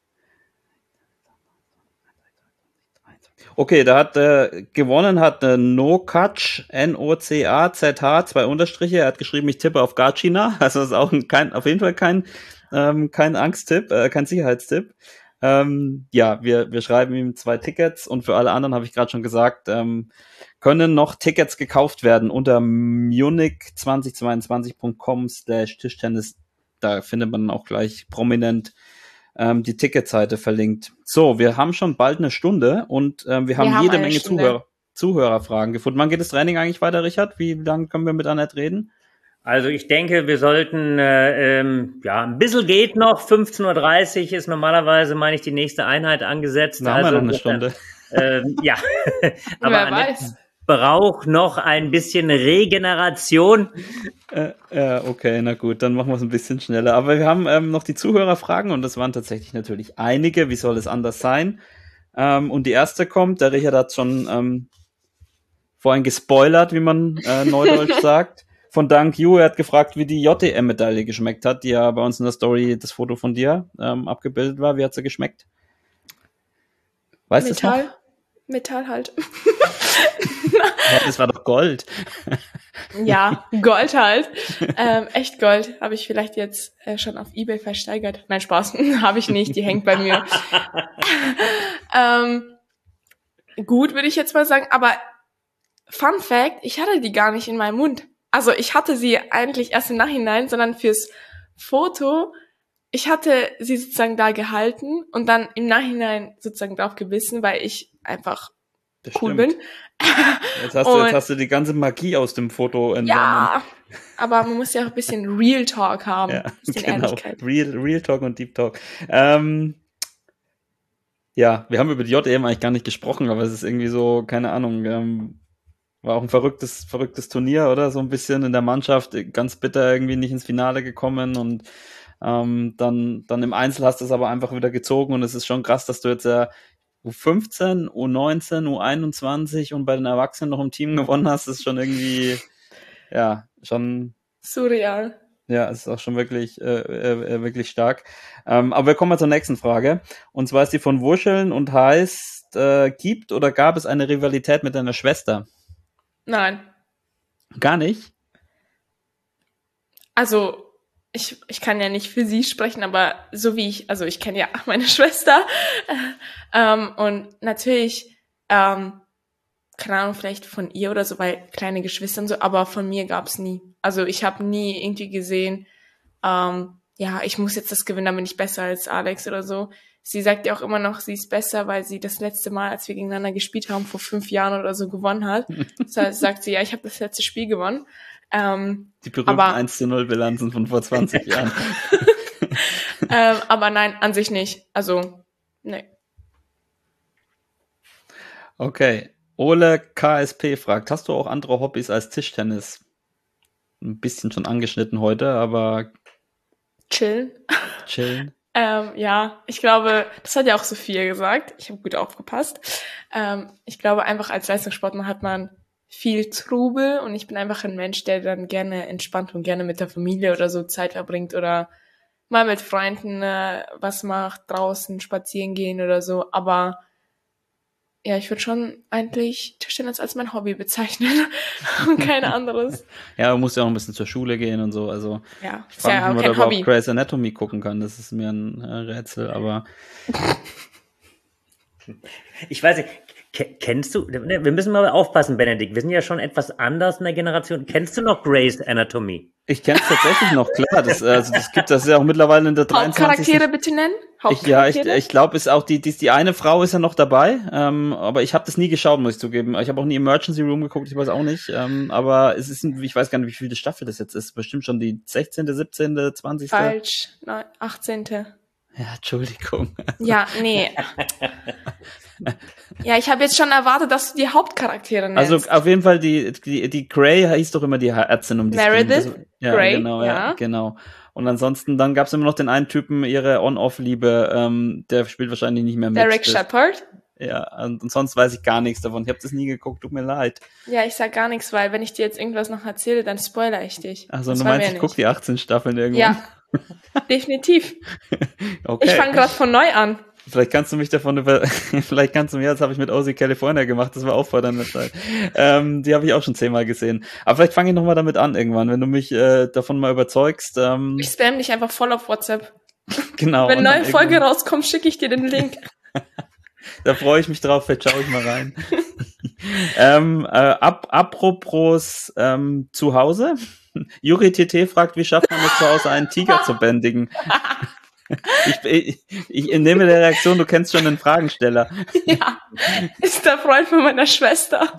Okay, da hat äh, gewonnen hat äh, Nocac, N O C A Z H, zwei Unterstriche. Er hat geschrieben, ich tippe auf Gacina. Also das ist auch ein, kein, auf jeden Fall kein, ähm, kein Angsttipp, äh, kein Sicherheitstipp. Ähm, ja, wir, wir schreiben ihm zwei Tickets und für alle anderen habe ich gerade schon gesagt, ähm, können noch Tickets gekauft werden unter munich zwanzig zweiundzwanzig punkt com slash Tischtennis. Da findet man auch gleich prominent ähm, die Ticketseite verlinkt. So, wir haben schon bald eine Stunde und ähm, wir haben Wir haben jede eine Menge Stunde. Zuhörer, Zuhörerfragen gefunden. Wann geht das Training eigentlich weiter, Richard? Wie lange können wir mit Annette reden? Also ich denke, wir sollten, äh, ähm, ja, ein bisschen geht noch. fünfzehn Uhr dreißig ist normalerweise, meine ich, die nächste Einheit angesetzt. Da haben wir also, noch eine Stunde. Ähm, ja, aber Wer Annette weiß. braucht noch ein bisschen Regeneration. Äh, ja, okay, na gut, dann machen wir es ein bisschen schneller. Aber wir haben ähm, noch die Zuhörerfragen und das waren tatsächlich natürlich einige. Wie soll es anders sein? Ähm, und die erste kommt, der Richard hat schon ähm, vorhin gespoilert, wie man äh, neudeutsch sagt, von Dank You, er hat gefragt, wie die J D M-Medaille geschmeckt hat, die ja bei uns in der Story das Foto von dir ähm, abgebildet war. Wie hat sie geschmeckt? Weißt du es noch? Metall. Metall halt. Ja, das war doch Gold. Ja, Gold halt. Ähm, echt Gold. Habe ich vielleicht jetzt äh, schon auf eBay versteigert. Nein, Spaß. Habe ich nicht. Die hängt bei mir. ähm, gut, würde ich jetzt mal sagen. Aber Fun Fact, ich hatte die gar nicht in meinem Mund. Also ich hatte sie eigentlich erst im Nachhinein, sondern fürs Foto, ich hatte sie sozusagen da gehalten und dann im Nachhinein sozusagen drauf gebissen, weil ich einfach Das cool stimmt. bin. Jetzt hast, du, jetzt hast du die ganze Magie aus dem Foto entnommen. Ja, aber man muss ja auch ein bisschen Real Talk haben. Ja, ein bisschen genau. Ehrlichkeit. Real, Real Talk und Deep Talk. Ähm, ja, wir haben über die J D M eigentlich gar nicht gesprochen, aber es ist irgendwie so, keine Ahnung, ähm, war auch ein verrücktes, verrücktes Turnier, oder? So ein bisschen in der Mannschaft, ganz bitter irgendwie nicht ins Finale gekommen und ähm, dann, dann im Einzel hast du es aber einfach wieder gezogen und es ist schon krass, dass du jetzt ja U fünfzehn, U neunzehn, U einundzwanzig und bei den Erwachsenen noch im Team gewonnen hast. Das ist schon irgendwie, ja, schon, Surreal. ja, es ist auch schon wirklich, äh, äh, wirklich stark. Ähm, aber wir kommen mal zur nächsten Frage. Und zwar ist die von Wurscheln und heißt, äh, gibt oder gab es eine Rivalität mit deiner Schwester? Nein. Gar nicht? Also, ich, ich kann ja nicht für sie sprechen, aber so wie ich, also ich kenne ja meine Schwester. ähm, und natürlich, ähm, keine Ahnung, vielleicht von ihr oder so, weil kleine Geschwister und so, aber von mir gab's nie. Also ich habe nie irgendwie gesehen, ähm, ja, ich muss jetzt das gewinnen, dann bin ich besser als Alex oder so. Sie sagt ja auch immer noch, sie ist besser, weil sie das letzte Mal, als wir gegeneinander gespielt haben, vor fünf Jahren oder so gewonnen hat. Das heißt, sagt sie, ja, ich habe das letzte Spiel gewonnen. Ähm, Die berühmten aber, eins zu null Bilanzen von vor zwanzig Jahren. ähm, aber nein, an sich nicht. Also, nee. Okay. Ole K S P fragt, hast du auch andere Hobbys als Tischtennis? Ein bisschen schon angeschnitten heute, aber Chillen. chillen. Ähm, ja, ich glaube, das hat ja auch Sophia gesagt. Ich habe gut aufgepasst. Ähm, ich glaube, einfach als Leistungssportler hat man viel Trubel und ich bin einfach ein Mensch, der dann gerne entspannt und gerne mit der Familie oder so Zeit verbringt oder mal mit Freunden äh, was macht, draußen spazieren gehen oder so. Aber ja, ich würde schon eigentlich Tischtennis als mein Hobby bezeichnen und kein anderes. Ja, man muss ja auch ein bisschen zur Schule gehen und so. Also Ja, ich ist frage ja mich, ob man kein da überhaupt Hobby. Grey's Anatomy gucken kann. Das ist mir ein äh, Rätsel, aber Ich weiß nicht, ke- kennst du, ne, wir müssen mal aufpassen, Benedikt, wir sind ja schon etwas anders in der Generation. Kennst du noch Grey's Anatomy? ich kenne es tatsächlich noch, klar. Das, äh, also das gibt das ist ja auch mittlerweile in der dreiundzwanzigsten Hauptcharaktere bitte nennen? Ich, ja, ich, Hauptcharaktere? ich glaube, ist auch die, die, die eine Frau ist ja noch dabei, ähm, aber ich habe das nie geschaut, muss ich zugeben. Ich habe auch nie Emergency Room geguckt, ich weiß auch nicht. Ähm, aber es ist, ein, ich weiß gar nicht, wie viele Staffel das jetzt ist. Bestimmt schon die sechzehnte, siebzehnte, zwanzigste Falsch. Nein, achtzehnte. Ja, Entschuldigung. Ja, nee. Ja, ich habe jetzt schon erwartet, dass du die Hauptcharaktere nennst. Also auf jeden Fall, die, die, die Grey hieß doch immer die Ärztin, um die es ging. Meredith Das- ja, Grey, genau, ja, ja. genau. Und ansonsten, dann gab es immer noch den einen Typen, ihre On-Off-Liebe, ähm, der spielt wahrscheinlich nicht mehr mit. Derek Das- Shepard. Ja, und, und sonst weiß ich gar nichts davon. Ich habe das nie geguckt, tut mir leid. Ja, ich sag gar nichts, weil wenn ich dir jetzt irgendwas noch erzähle, dann spoiler ich dich. Also Das du wollen meinst, wir ich guck die achtzehn Staffeln irgendwann? Ja, definitiv. Okay. Ich fange gerade von neu an. Vielleicht kannst du mich davon über, vielleicht kannst du mir, das habe ich mit O C California gemacht, das war auch vor deiner Zeit. Ähm, die habe ich auch schon zehnmal gesehen. Aber vielleicht fange ich nochmal damit an irgendwann, wenn du mich äh, davon mal überzeugst. Ähm, Ich spam dich einfach voll auf WhatsApp. genau. Wenn und eine dann neue Folge irgendwann- rauskommt, schicke ich dir den Link. Da freue ich mich drauf, vielleicht schaue ich mal rein. ähm, äh, ab, apropos ähm, zu Hause. Juri T T fragt, wie schafft man es zu Hause, einen Tiger zu bändigen? Ich, ich, ich entnehme der Reaktion, du kennst schon den Fragensteller. Ja, ist der Freund von meiner Schwester.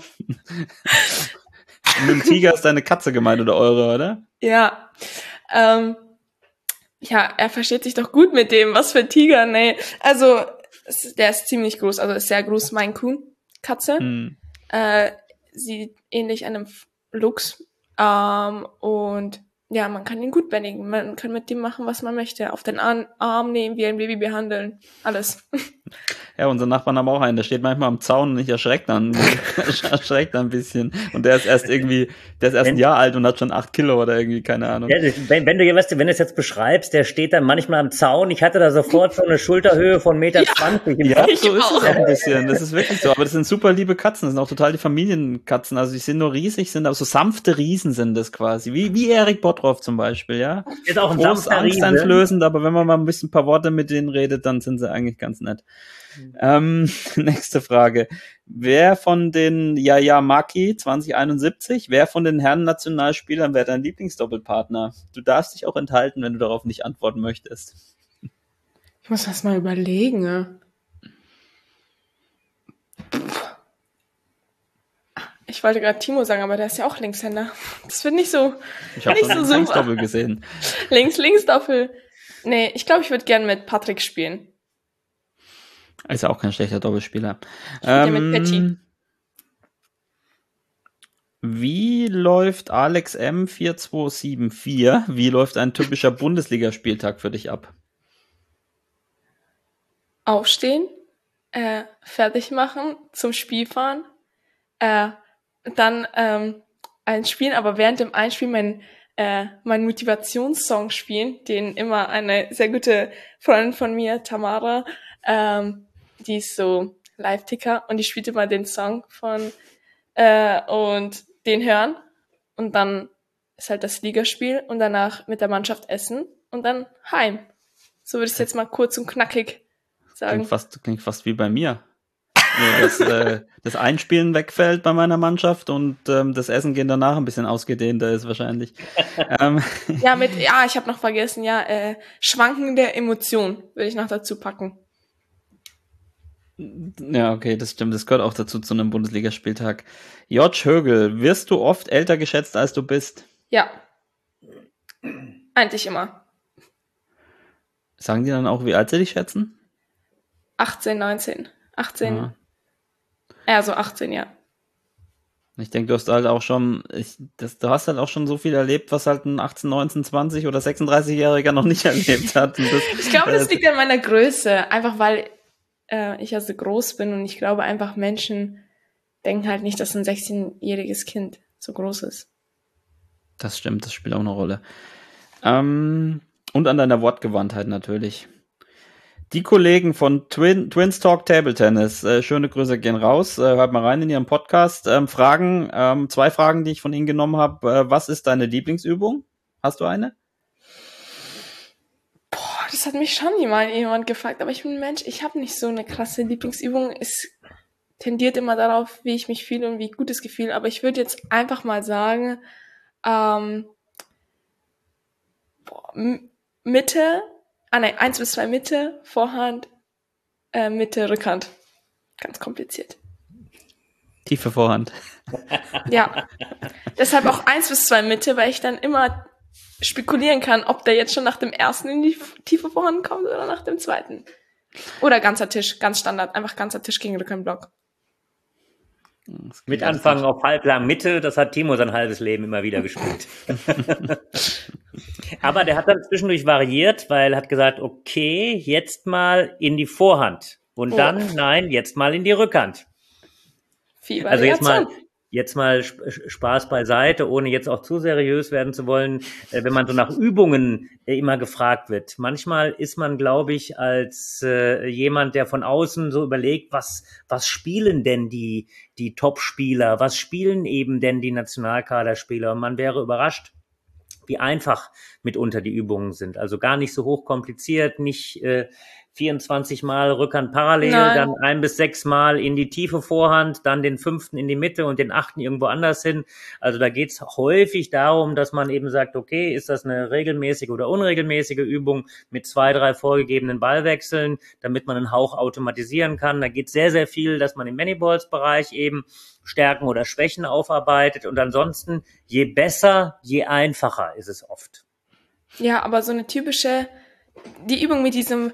Und mit dem Tiger ist deine Katze gemeint oder eure, oder? Ja, ähm, ja, er versteht sich doch gut mit dem. Was für ein Tiger, nee. Also, es, der ist ziemlich groß, also ist sehr groß, Maine Coon Katze. Hm. Äh, sieht ähnlich einem Luchs. Ähm, und ja, man kann ihn gut bändigen. Man kann mit dem machen, was man möchte. Auf den Arm, Arm nehmen, wie ein Baby behandeln. Alles. Ja, unsere Nachbarn haben auch einen, der steht manchmal am Zaun und ich erschreckt dann, erschreckt dann ein bisschen. Und der ist erst irgendwie, der ist erst ein Jahr alt und hat schon acht Kilo oder irgendwie, keine Ahnung. Ja, wenn, wenn du, weißt du, wenn du es jetzt beschreibst, der steht dann manchmal am Zaun. Ich hatte da sofort so eine Schulterhöhe von eins Komma zwanzig Meter. Ja, Ich so ist auch. es auch ein bisschen. Das ist wirklich so. Aber das sind super liebe Katzen. Das sind auch total die Familienkatzen. Also die sind nur riesig, sind aber so sanfte Riesen sind das quasi. Wie, wie Erik Bottroff zum Beispiel, ja. Ist auch ein Groß, sanfter Riese. angsteinflößend, aber wenn man mal ein bisschen ein paar Worte mit denen redet, dann sind sie eigentlich ganz nett. Mhm. Ähm, nächste Frage. Wer von den Yaya Maki zwanzig einundsiebzig, wer von den Herren Nationalspielern wäre dein Lieblingsdoppelpartner? Du darfst dich auch enthalten, wenn du darauf nicht antworten möchtest. Ich muss das mal überlegen. Ne? Ich wollte gerade Timo sagen, aber der ist ja auch Linkshänder. Das wird nicht so. Ich habe schon so Links-Doppel gesehen. Links-Links-Doppel. Nee, ich glaube, ich würde gerne mit Patrick spielen. Ist ja auch kein schlechter Doppelspieler. Ähm, ja mit Petty. Wie läuft Alex M vier zwei sieben vier? Wie läuft ein typischer Bundesligaspieltag für dich ab? Aufstehen, äh, fertig machen, zum Spiel fahren, äh, dann ähm, einspielen, aber während dem Einspielen mein, äh, mein Motivationssong spielen, den immer eine sehr gute Freundin von mir, Tamara, ähm, die ist so Live-Ticker und die spielt immer den Song von äh, und den hören und dann ist halt das Ligaspiel und danach mit der Mannschaft essen und dann heim. So würde ich es jetzt mal kurz und knackig sagen. Klingt fast, klingt fast wie bei mir. Nur, dass äh, das Einspielen wegfällt bei meiner Mannschaft und ähm, das Essen gehen danach ein bisschen ausgedehnter ist wahrscheinlich. ähm. Ja, mit, ja, ich habe noch vergessen, ja, äh, schwankende Emotionen würde ich noch dazu packen. Ja, okay, das stimmt. Das gehört auch dazu zu einem Bundesligaspieltag. Jotsch Högel, wirst du oft älter geschätzt, als du bist? Ja. Eigentlich immer. Sagen die dann auch, wie alt sie dich schätzen? achtzehn, neunzehn. achtzehn. Aha. Ja, so achtzehn, ja. Ich denke, du hast halt auch schon, ich, das, du hast halt auch schon so viel erlebt, was halt ein achtzehn, neunzehn, zwanzig oder sechsunddreißigjähriger noch nicht erlebt hat. Und das, ich glaube, das äh, liegt an meiner Größe. Einfach weil äh, ich also groß bin und ich glaube einfach, Menschen denken halt nicht, dass ein sechzehnjähriges Kind so groß ist. Das stimmt, das spielt auch eine Rolle. Ähm, und an deiner Wortgewandtheit natürlich. Die Kollegen von Twin, Twins Talk Table Tennis, äh, schöne Grüße gehen raus, äh, hört mal rein in ihren Podcast. Ähm, Fragen, ähm, zwei Fragen, die ich von Ihnen genommen habe. Äh, was ist deine Lieblingsübung? Hast du eine? Boah, das hat mich schon jemand, jemand gefragt, aber ich bin ein Mensch, ich habe nicht so eine krasse Lieblingsübung. Es tendiert immer darauf, wie ich mich fühle und wie gut es gefühl, aber ich würde jetzt einfach mal sagen, ähm, boah, M- Mitte, ah nein, eins bis zwei Mitte, Vorhand, äh, Mitte, Rückhand. Ganz kompliziert. Tiefe Vorhand. Ja, deshalb auch eins bis zwei Mitte, weil ich dann immer spekulieren kann, ob der jetzt schon nach dem ersten in die tiefe Vorhand kommt oder nach dem zweiten. Oder ganzer Tisch, ganz Standard, einfach ganzer Tisch gegen Rückhandblock. Mit Anfang auf halblang Mitte, das hat Timo sein halbes Leben immer wieder gespielt. Aber der hat dann zwischendurch variiert, weil er hat gesagt, okay, jetzt mal in die Vorhand. Und dann, oh. nein, jetzt mal in die Rückhand. Viel also jetzt mal, jetzt mal Spaß beiseite, ohne jetzt auch zu seriös werden zu wollen, wenn man so nach Übungen immer gefragt wird. Manchmal ist man, glaube ich, als äh, jemand, der von außen so überlegt, was was spielen denn die die Top-Spieler, was spielen eben denn die Nationalkaderspieler? Und man wäre überrascht, wie einfach mitunter die Übungen sind. Also gar nicht so hochkompliziert, nicht äh, vierundzwanzig Mal Rückhand parallel, Nein. dann ein bis sechs Mal in die tiefe Vorhand, dann den fünften in die Mitte und den achten irgendwo anders hin. Also da geht's häufig darum, dass man eben sagt, okay, ist das eine regelmäßige oder unregelmäßige Übung mit zwei, drei vorgegebenen Ballwechseln, damit man einen Hauch automatisieren kann. Da geht sehr, sehr viel, dass man im Manyballs-Bereich eben Stärken oder Schwächen aufarbeitet und ansonsten je besser, je einfacher ist es oft. Ja, aber so eine typische, die Übung mit diesem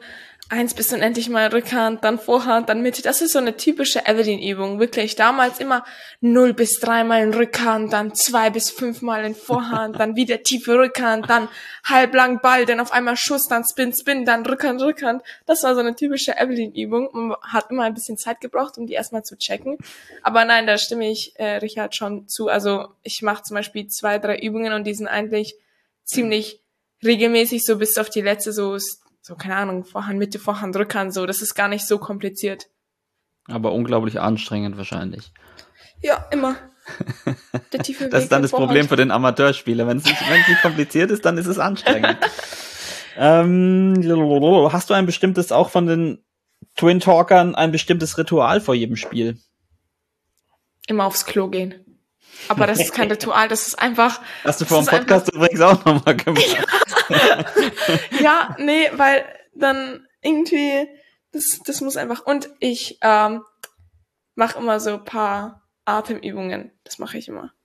eins bis unendlich mal Rückhand, dann Vorhand, dann Mitte. Das ist so eine typische Evelyn-Übung. Wirklich damals immer null bis drei Mal in Rückhand, dann zwei bis fünf Mal in Vorhand, dann wieder tiefe Rückhand, dann halblang Ball, dann auf einmal Schuss, dann Spin, Spin, dann Rückhand, Rückhand. Das war so eine typische Evelyn-Übung. Man hat immer ein bisschen Zeit gebraucht, um die erstmal zu checken. Aber nein, da stimme ich äh, Richard schon zu. Also ich mache zum Beispiel zwei, drei Übungen und die sind eigentlich ziemlich regelmäßig, so bis auf die letzte, so so, keine Ahnung, Vorhand, Mitte, Vorhand, Rückhand, so. Das ist gar nicht so kompliziert. Aber unglaublich anstrengend wahrscheinlich. Ja, immer. Der tiefe Weg Das ist dann das Vorhand. Problem für den Amateurspieler. Wenn es nicht, wenn es nicht kompliziert ist, dann ist es anstrengend. ähm, hast du ein bestimmtes, auch von den Twin Talkern, ein bestimmtes Ritual vor jedem Spiel? Immer aufs Klo gehen. Aber das ist kein Ritual, das ist einfach... Hast du vor dem Podcast einfach, übrigens auch nochmal gemacht. Ja, nee, weil dann irgendwie, das, das muss einfach... Und ich ähm, mache immer so ein paar Atemübungen. Das mache ich immer.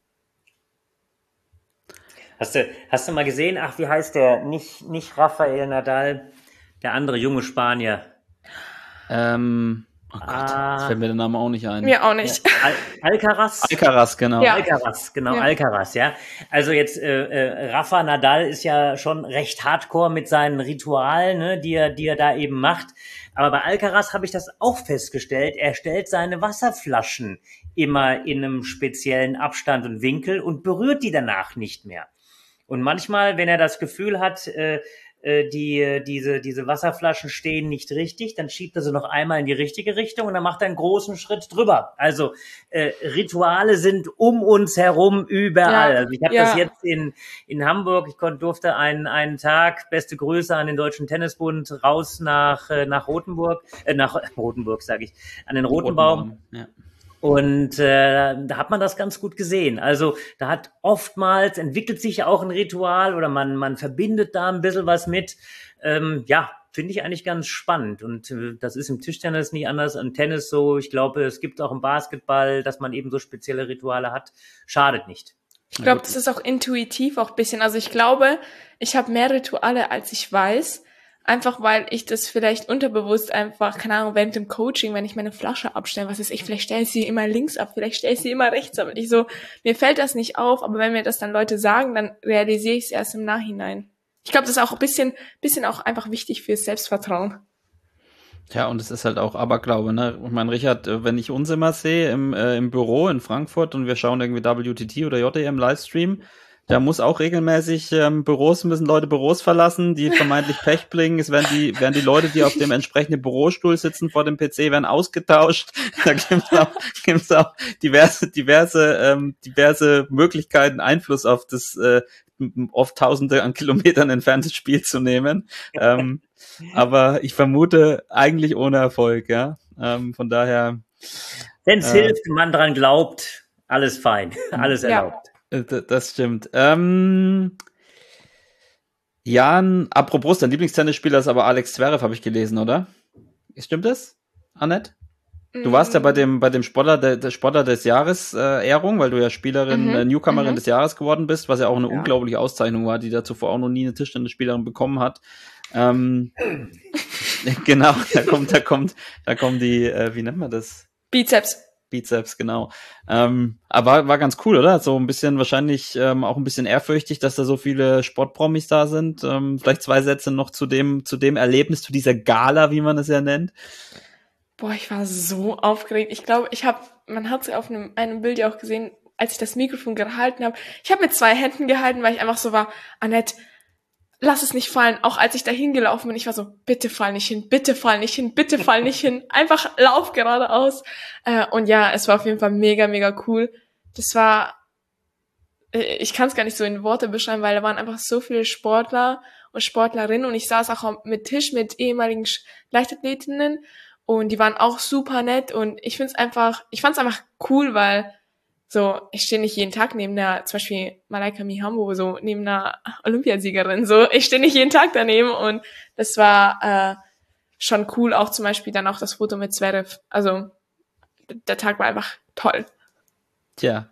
Hast du, hast du mal gesehen, ach, wie heißt der? Nicht, nicht Rafael Nadal, der andere junge Spanier. Ähm... Oh Gott, ah, das fällt mir der Name auch nicht ein. Mir auch nicht. Al- Alcaraz? Alcaraz, genau. Ja. Alcaraz, genau, ja. Alcaraz, ja. Also jetzt, äh, äh, Rafa Nadal ist ja schon recht hardcore mit seinen Ritualen, ne, die er, die er da eben macht. Aber bei Alcaraz habe ich das auch festgestellt. Er stellt seine Wasserflaschen immer in einem speziellen Abstand und Winkel und berührt die danach nicht mehr. Und manchmal, wenn er das Gefühl hat, äh, die diese diese Wasserflaschen stehen nicht richtig, dann schiebt er sie noch einmal in die richtige Richtung und dann macht er einen großen Schritt drüber. Also äh, Rituale sind um uns herum überall. Ja, also ich habe ja. das jetzt in in Hamburg, ich konnte, durfte einen einen Tag, beste Grüße an den Deutschen Tennisbund, raus nach äh, nach Rothenburg, äh, nach Rothenburg sage ich, an den Rotenbaum. Rotenbaum. Ja. Und äh, da hat man das ganz gut gesehen. Also da hat oftmals entwickelt sich auch ein Ritual oder man man verbindet da ein bisschen was mit. Ähm, ja, finde ich eigentlich ganz spannend. Und äh, das ist im Tischtennis nicht anders, im Tennis so. Ich glaube, es gibt auch im Basketball, dass man eben so spezielle Rituale hat. Schadet nicht. Ich glaube, das ist auch intuitiv auch ein bisschen. Also ich glaube, ich habe mehr Rituale, als ich weiß. Einfach, weil ich das vielleicht unterbewusst einfach, keine Ahnung, während dem Coaching, wenn ich meine Flasche abstelle, was ist ich, vielleicht stelle ich sie immer links ab, vielleicht stelle ich sie immer rechts ab. Und ich so, mir fällt das nicht auf, aber wenn mir das dann Leute sagen, dann realisiere ich es erst im Nachhinein. Ich glaube, das ist auch ein bisschen, bisschen auch einfach wichtig fürs Selbstvertrauen. Ja, und es ist halt auch Aberglaube, ne? Ich meine, Richard, wenn ich uns immer sehe im, äh, im Büro in Frankfurt und wir schauen irgendwie W T T oder J T M Livestream, da muss auch regelmäßig ähm, Büros, müssen Leute Büros verlassen, die vermeintlich Pech bringen. Es werden die, werden die Leute, die auf dem entsprechenden Bürostuhl sitzen vor dem P C, werden ausgetauscht. Da gibt's auch, gibt's auch diverse, diverse, ähm, diverse Möglichkeiten, Einfluss auf das äh, oft Tausende an Kilometern entferntes Spiel zu nehmen. Ähm, aber ich vermute eigentlich ohne Erfolg, ja. Ähm, von daher. Wenn's äh, hilft, man dran glaubt, alles fein, alles erlaubt. Ja. Das stimmt. Ähm, Jan, apropos, dein Lieblingstennisspieler ist aber Alex Zverev, habe ich gelesen, oder? Stimmt das, Annette? Du warst ja bei dem bei dem Sportler der, der Sportler des Jahres äh, Ehrung, weil du ja Spielerin, mhm. äh, Newcomerin mhm. des Jahres geworden bist, was ja auch eine ja. unglaubliche Auszeichnung war, die da zuvor auch noch nie eine Tischtennisspielerin bekommen hat. Ähm, genau, da kommt, da kommt, da kommen die, äh, wie nennt man das? Bizeps. Bizeps, genau. Ähm, aber war ganz cool, oder? So ein bisschen wahrscheinlich ähm, auch ein bisschen ehrfürchtig, dass da so viele Sportpromis da sind. Ähm, vielleicht zwei Sätze noch zu dem zu dem Erlebnis, zu dieser Gala, wie man es ja nennt. Boah, ich war so aufgeregt. Ich glaube, ich habe, man hat es auf einem, einem Bild ja auch gesehen, als ich das Mikrofon gehalten habe. Ich habe mit zwei Händen gehalten, weil ich einfach so war, Annette, lass es nicht fallen. Auch als ich da hingelaufen bin, ich war so, bitte fall nicht hin, bitte fall nicht hin, bitte fall nicht hin. Einfach lauf geradeaus. Äh, und ja, es war auf jeden Fall mega, mega cool. Das war, ich kann es gar nicht so in Worte beschreiben, weil da waren einfach so viele Sportler und Sportlerinnen und ich saß auch mit Tisch mit ehemaligen Leichtathletinnen und die waren auch super nett und ich find's einfach, ich fand's einfach cool, weil so, ich stehe nicht jeden Tag neben einer, zum Beispiel Malaika Mihambo, so neben einer Olympiasiegerin, so, ich stehe nicht jeden Tag daneben und das war äh, schon cool, auch zum Beispiel dann auch das Foto mit Zverev, also der Tag war einfach toll. Tja,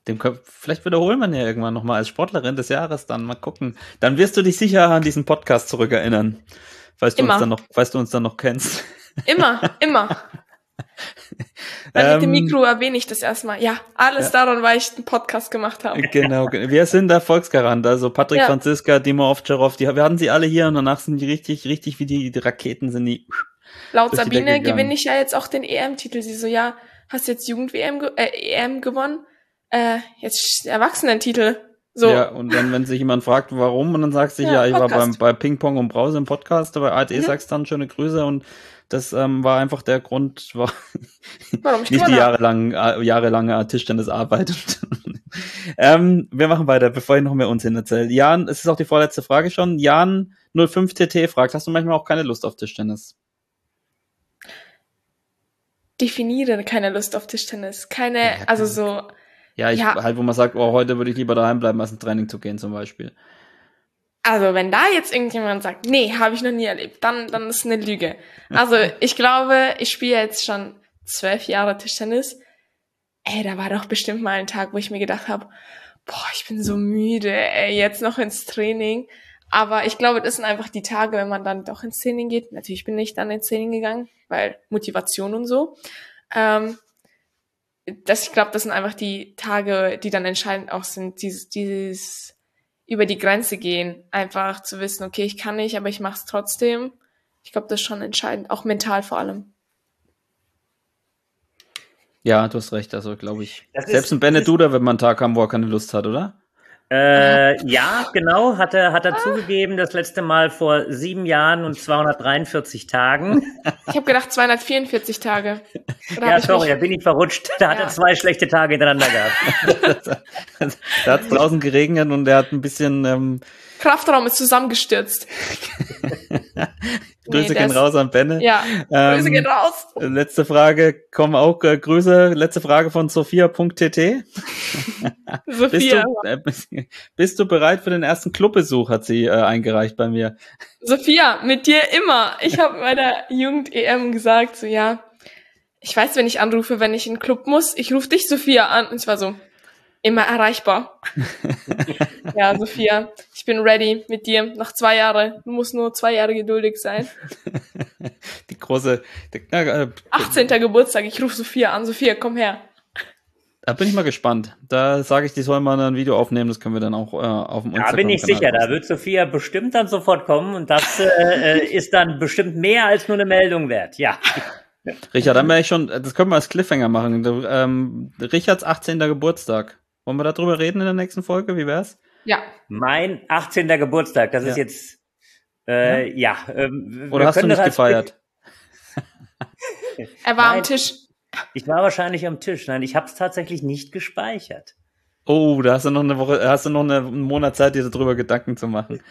Dem, vielleicht wiederholen wir ja irgendwann nochmal als Sportlerin des Jahres dann. Mal gucken. Dann wirst du dich sicher an diesen Podcast zurückerinnern. Falls du, uns dann, noch, falls du uns dann noch kennst. Immer, immer. Dann Ähm, mit dem Mikro erwähne ich das erstmal. Ja, alles ja. daran, weil ich einen Podcast gemacht habe. Genau, wir sind der Volksgarant. Also Patrick Ja. Franziska, Dimo Ovtcharov, die, wir hatten sie alle hier und danach sind die richtig, richtig wie die, die Raketen sind die. Laut durch die Sabine Decke gegangen. gewinne ich ja jetzt auch den E M-Titel. Sie so, ja, hast jetzt Jugend-W M ge äh, E M gewonnen, äh, jetzt Erwachsenentitel. So. Ja, und dann, wenn sich jemand fragt, warum, und dann sagst du, ja, Ja, ich war Podcast. beim, bei Ping Pong und Brause im Podcast, aber A R T Mhm. sagst dann schöne Grüße und das ähm, war einfach der Grund, war Warum ich nicht die gewonnen habe. jahrelang, äh, jahrelange Tischtennisarbeit. ähm, wir machen weiter, bevor ich noch mehr Unsinn erzähle. Jan, es ist auch die vorletzte Frage schon. Jan null fünf T T fragt, hast du manchmal auch keine Lust auf Tischtennis? Definiere keine Lust auf Tischtennis. Keine, Ja, also so, Ja, ich Ja. halt, wo man sagt, oh, heute würde ich lieber daheim bleiben, als ins Training zu gehen zum Beispiel. also wenn da jetzt irgendjemand sagt, nee, habe ich noch nie erlebt, dann, dann ist eine Lüge. Also ich glaube, ich spiele jetzt schon zwölf Jahre Tischtennis. Ey, da war doch bestimmt mal ein Tag, wo ich mir gedacht habe, boah, ich bin so müde, ey, jetzt noch ins Training. Aber ich glaube, das sind einfach die Tage, wenn man dann doch ins Training geht. Natürlich bin ich dann ins Training gegangen, weil Motivation und so. Ähm, das, ich glaube, das sind einfach die Tage, die dann entscheidend auch sind, dieses, dieses über die Grenze gehen, einfach zu wissen, okay, ich kann nicht, aber ich mache es trotzdem. Ich glaube, das ist schon entscheidend, auch mental vor allem. Ja, du hast recht, also glaube ich. Das ist- Selbst ein Bennett Duda wird man einen Tag haben, wo er keine Lust hat, oder? Äh, ja, genau, hat er, hat er zugegeben, das letzte Mal vor sieben Jahren und zweihundertdreiundvierzig Tagen. Ich habe gedacht zweihundertvierundvierzig Tage. Oder Ja, hab ich sorry, mich- da bin ich verrutscht. Da hat Ja. er zwei schlechte Tage hintereinander gehabt. Da hat es draußen geregnet und er hat ein bisschen ähm, Kraftraum ist zusammengestürzt. Grüße der gehen ist- raus an Benne. Ja, Ähm, Grüße gehen raus. Letzte Frage, kommen auch äh, Grüße. Letzte Frage von Sophia Punkt T T. Bist Sophia, du, äh, bist, bist du bereit für den ersten Clubbesuch, hat sie äh, eingereicht bei mir. Sophia, mit dir immer. Ich habe bei der Jugend-E M gesagt, so ja, ich weiß, wenn ich anrufe, wenn ich in den Club muss, ich rufe dich, Sophia, an. Und ich war so, immer erreichbar. Ja, Sophia, ich bin ready mit dir. Nach zwei Jahren. Du musst nur zwei Jahre geduldig sein. Die große, die, äh, achtzehnter Geburtstag, ich rufe Sophia an. Sophia, komm her. da bin ich mal gespannt. Da sage ich, die sollen mal ein Video aufnehmen, das können wir dann auch äh, auf dem Da bin ich Instagram-Kanal sicher, da posten. wird Sophia bestimmt dann sofort kommen und das äh, äh, ist dann bestimmt mehr als nur eine Meldung wert. Ja. Richard, dann wäre ich schon, das können wir als Cliffhanger machen. Du, ähm, Richards achtzehnter Geburtstag. Wollen wir darüber reden in der nächsten Folge? Wie wär's? Ja. Mein achtzehnter Geburtstag, das Ja. ist jetzt, äh, ja. ähm, wir Oder hast du können nicht das als- gefeiert? Er war Nein. am Tisch. Ich war wahrscheinlich am Tisch. Nein, ich habe es tatsächlich nicht gespeichert. Oh, da hast du noch eine Woche, hast du noch eine, einen Monat Zeit, dir darüber Gedanken zu machen.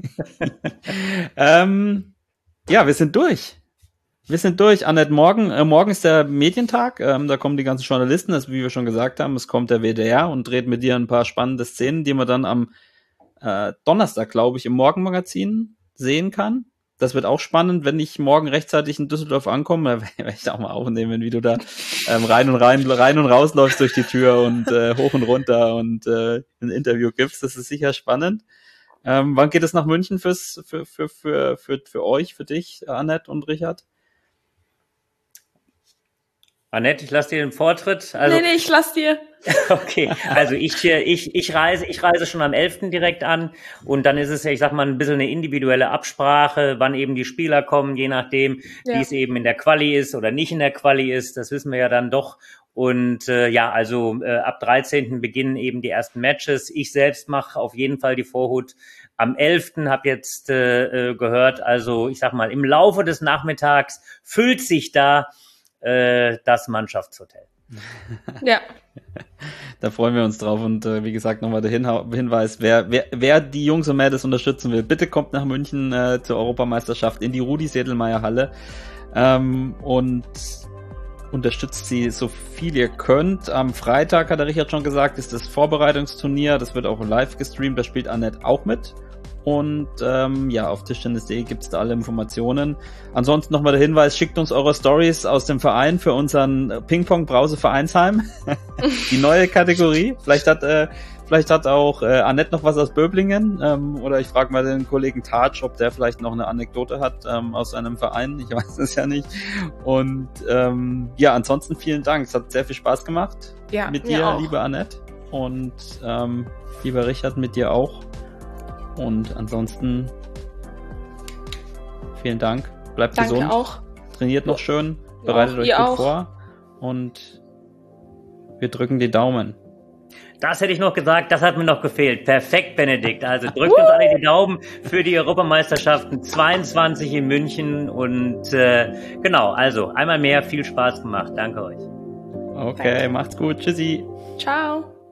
ähm, ja, wir sind durch. Wir sind durch. Annette, morgen, äh, morgen ist der Medientag. Ähm, da kommen die ganzen Journalisten, das, wie wir schon gesagt haben, es kommt der W D R und dreht mit dir ein paar spannende Szenen, die man dann am äh, Donnerstag, glaube ich, im Morgenmagazin sehen kann. Das wird auch spannend, wenn ich morgen rechtzeitig in Düsseldorf ankomme, da werde ich da auch mal aufnehmen, wie du da ähm, rein und rein, rein und rausläufst durch die Tür und äh, hoch und runter und äh, ein Interview gibst. Das ist sicher spannend. Ähm, wann geht es nach München fürs, für, für, für, für, für euch, für dich, Annette und Richard? Annette, ich lasse dir den Vortritt. Also, nee, nee, ich lass dir. okay, also ich, ich, ich reise, ich reise schon am elften direkt an und dann ist es ja, ich sag mal, ein bisschen eine individuelle Absprache, wann eben die Spieler kommen, je nachdem, Ja. wie es eben in der Quali ist oder nicht in der Quali ist, das wissen wir ja dann doch. Und äh, ja, also äh, ab dreizehnten beginnen eben die ersten Matches. Ich selbst mache auf jeden Fall die Vorhut am elften habe jetzt äh, äh, gehört, also ich sag mal, im Laufe des Nachmittags füllt sich da äh, das Mannschaftshotel. Ja. Da freuen wir uns drauf und äh, wie gesagt nochmal der Hinha- Hinweis, wer, wer, wer die Jungs und Mädels unterstützen will, bitte kommt nach München äh, zur Europameisterschaft in die Rudi-Sedlmeier-Halle ähm, und unterstützt sie so viel ihr könnt. Am Freitag, hat der Richard schon gesagt, ist das Vorbereitungsturnier, das wird auch live gestreamt, da spielt Annette auch mit Und ähm, ja, auf tischtennis punkt de gibt's da alle Informationen. Ansonsten nochmal der Hinweis, schickt uns eure Stories aus dem Verein für unseren Ping-Pong-Brause-Vereinsheim. Die neue Kategorie. Vielleicht hat äh, vielleicht hat auch äh, Annette noch was aus Böblingen. Ähm, oder ich frage mal den Kollegen Tatsch, ob der vielleicht noch eine Anekdote hat ähm, aus seinem Verein. Ich weiß es ja nicht. Und ähm, ja, ansonsten vielen Dank. Es hat sehr viel Spaß gemacht Ja, mit mir dir, auch. liebe Annette. Und ähm, lieber Richard, mit dir auch. Und ansonsten vielen Dank. Bleibt Danke gesund. auch. Trainiert noch schön. Ja, Bereitet euch ihr gut auch. vor. Und wir drücken die Daumen. Das hätte ich noch gesagt, das hat mir noch gefehlt. Perfekt, Benedikt. Also drückt uns alle die Daumen für die Europameisterschaften zweiundzwanzig in München. Und äh, genau, also einmal mehr viel Spaß gemacht. Danke euch. Okay, Danke. macht's gut. Tschüssi. Ciao.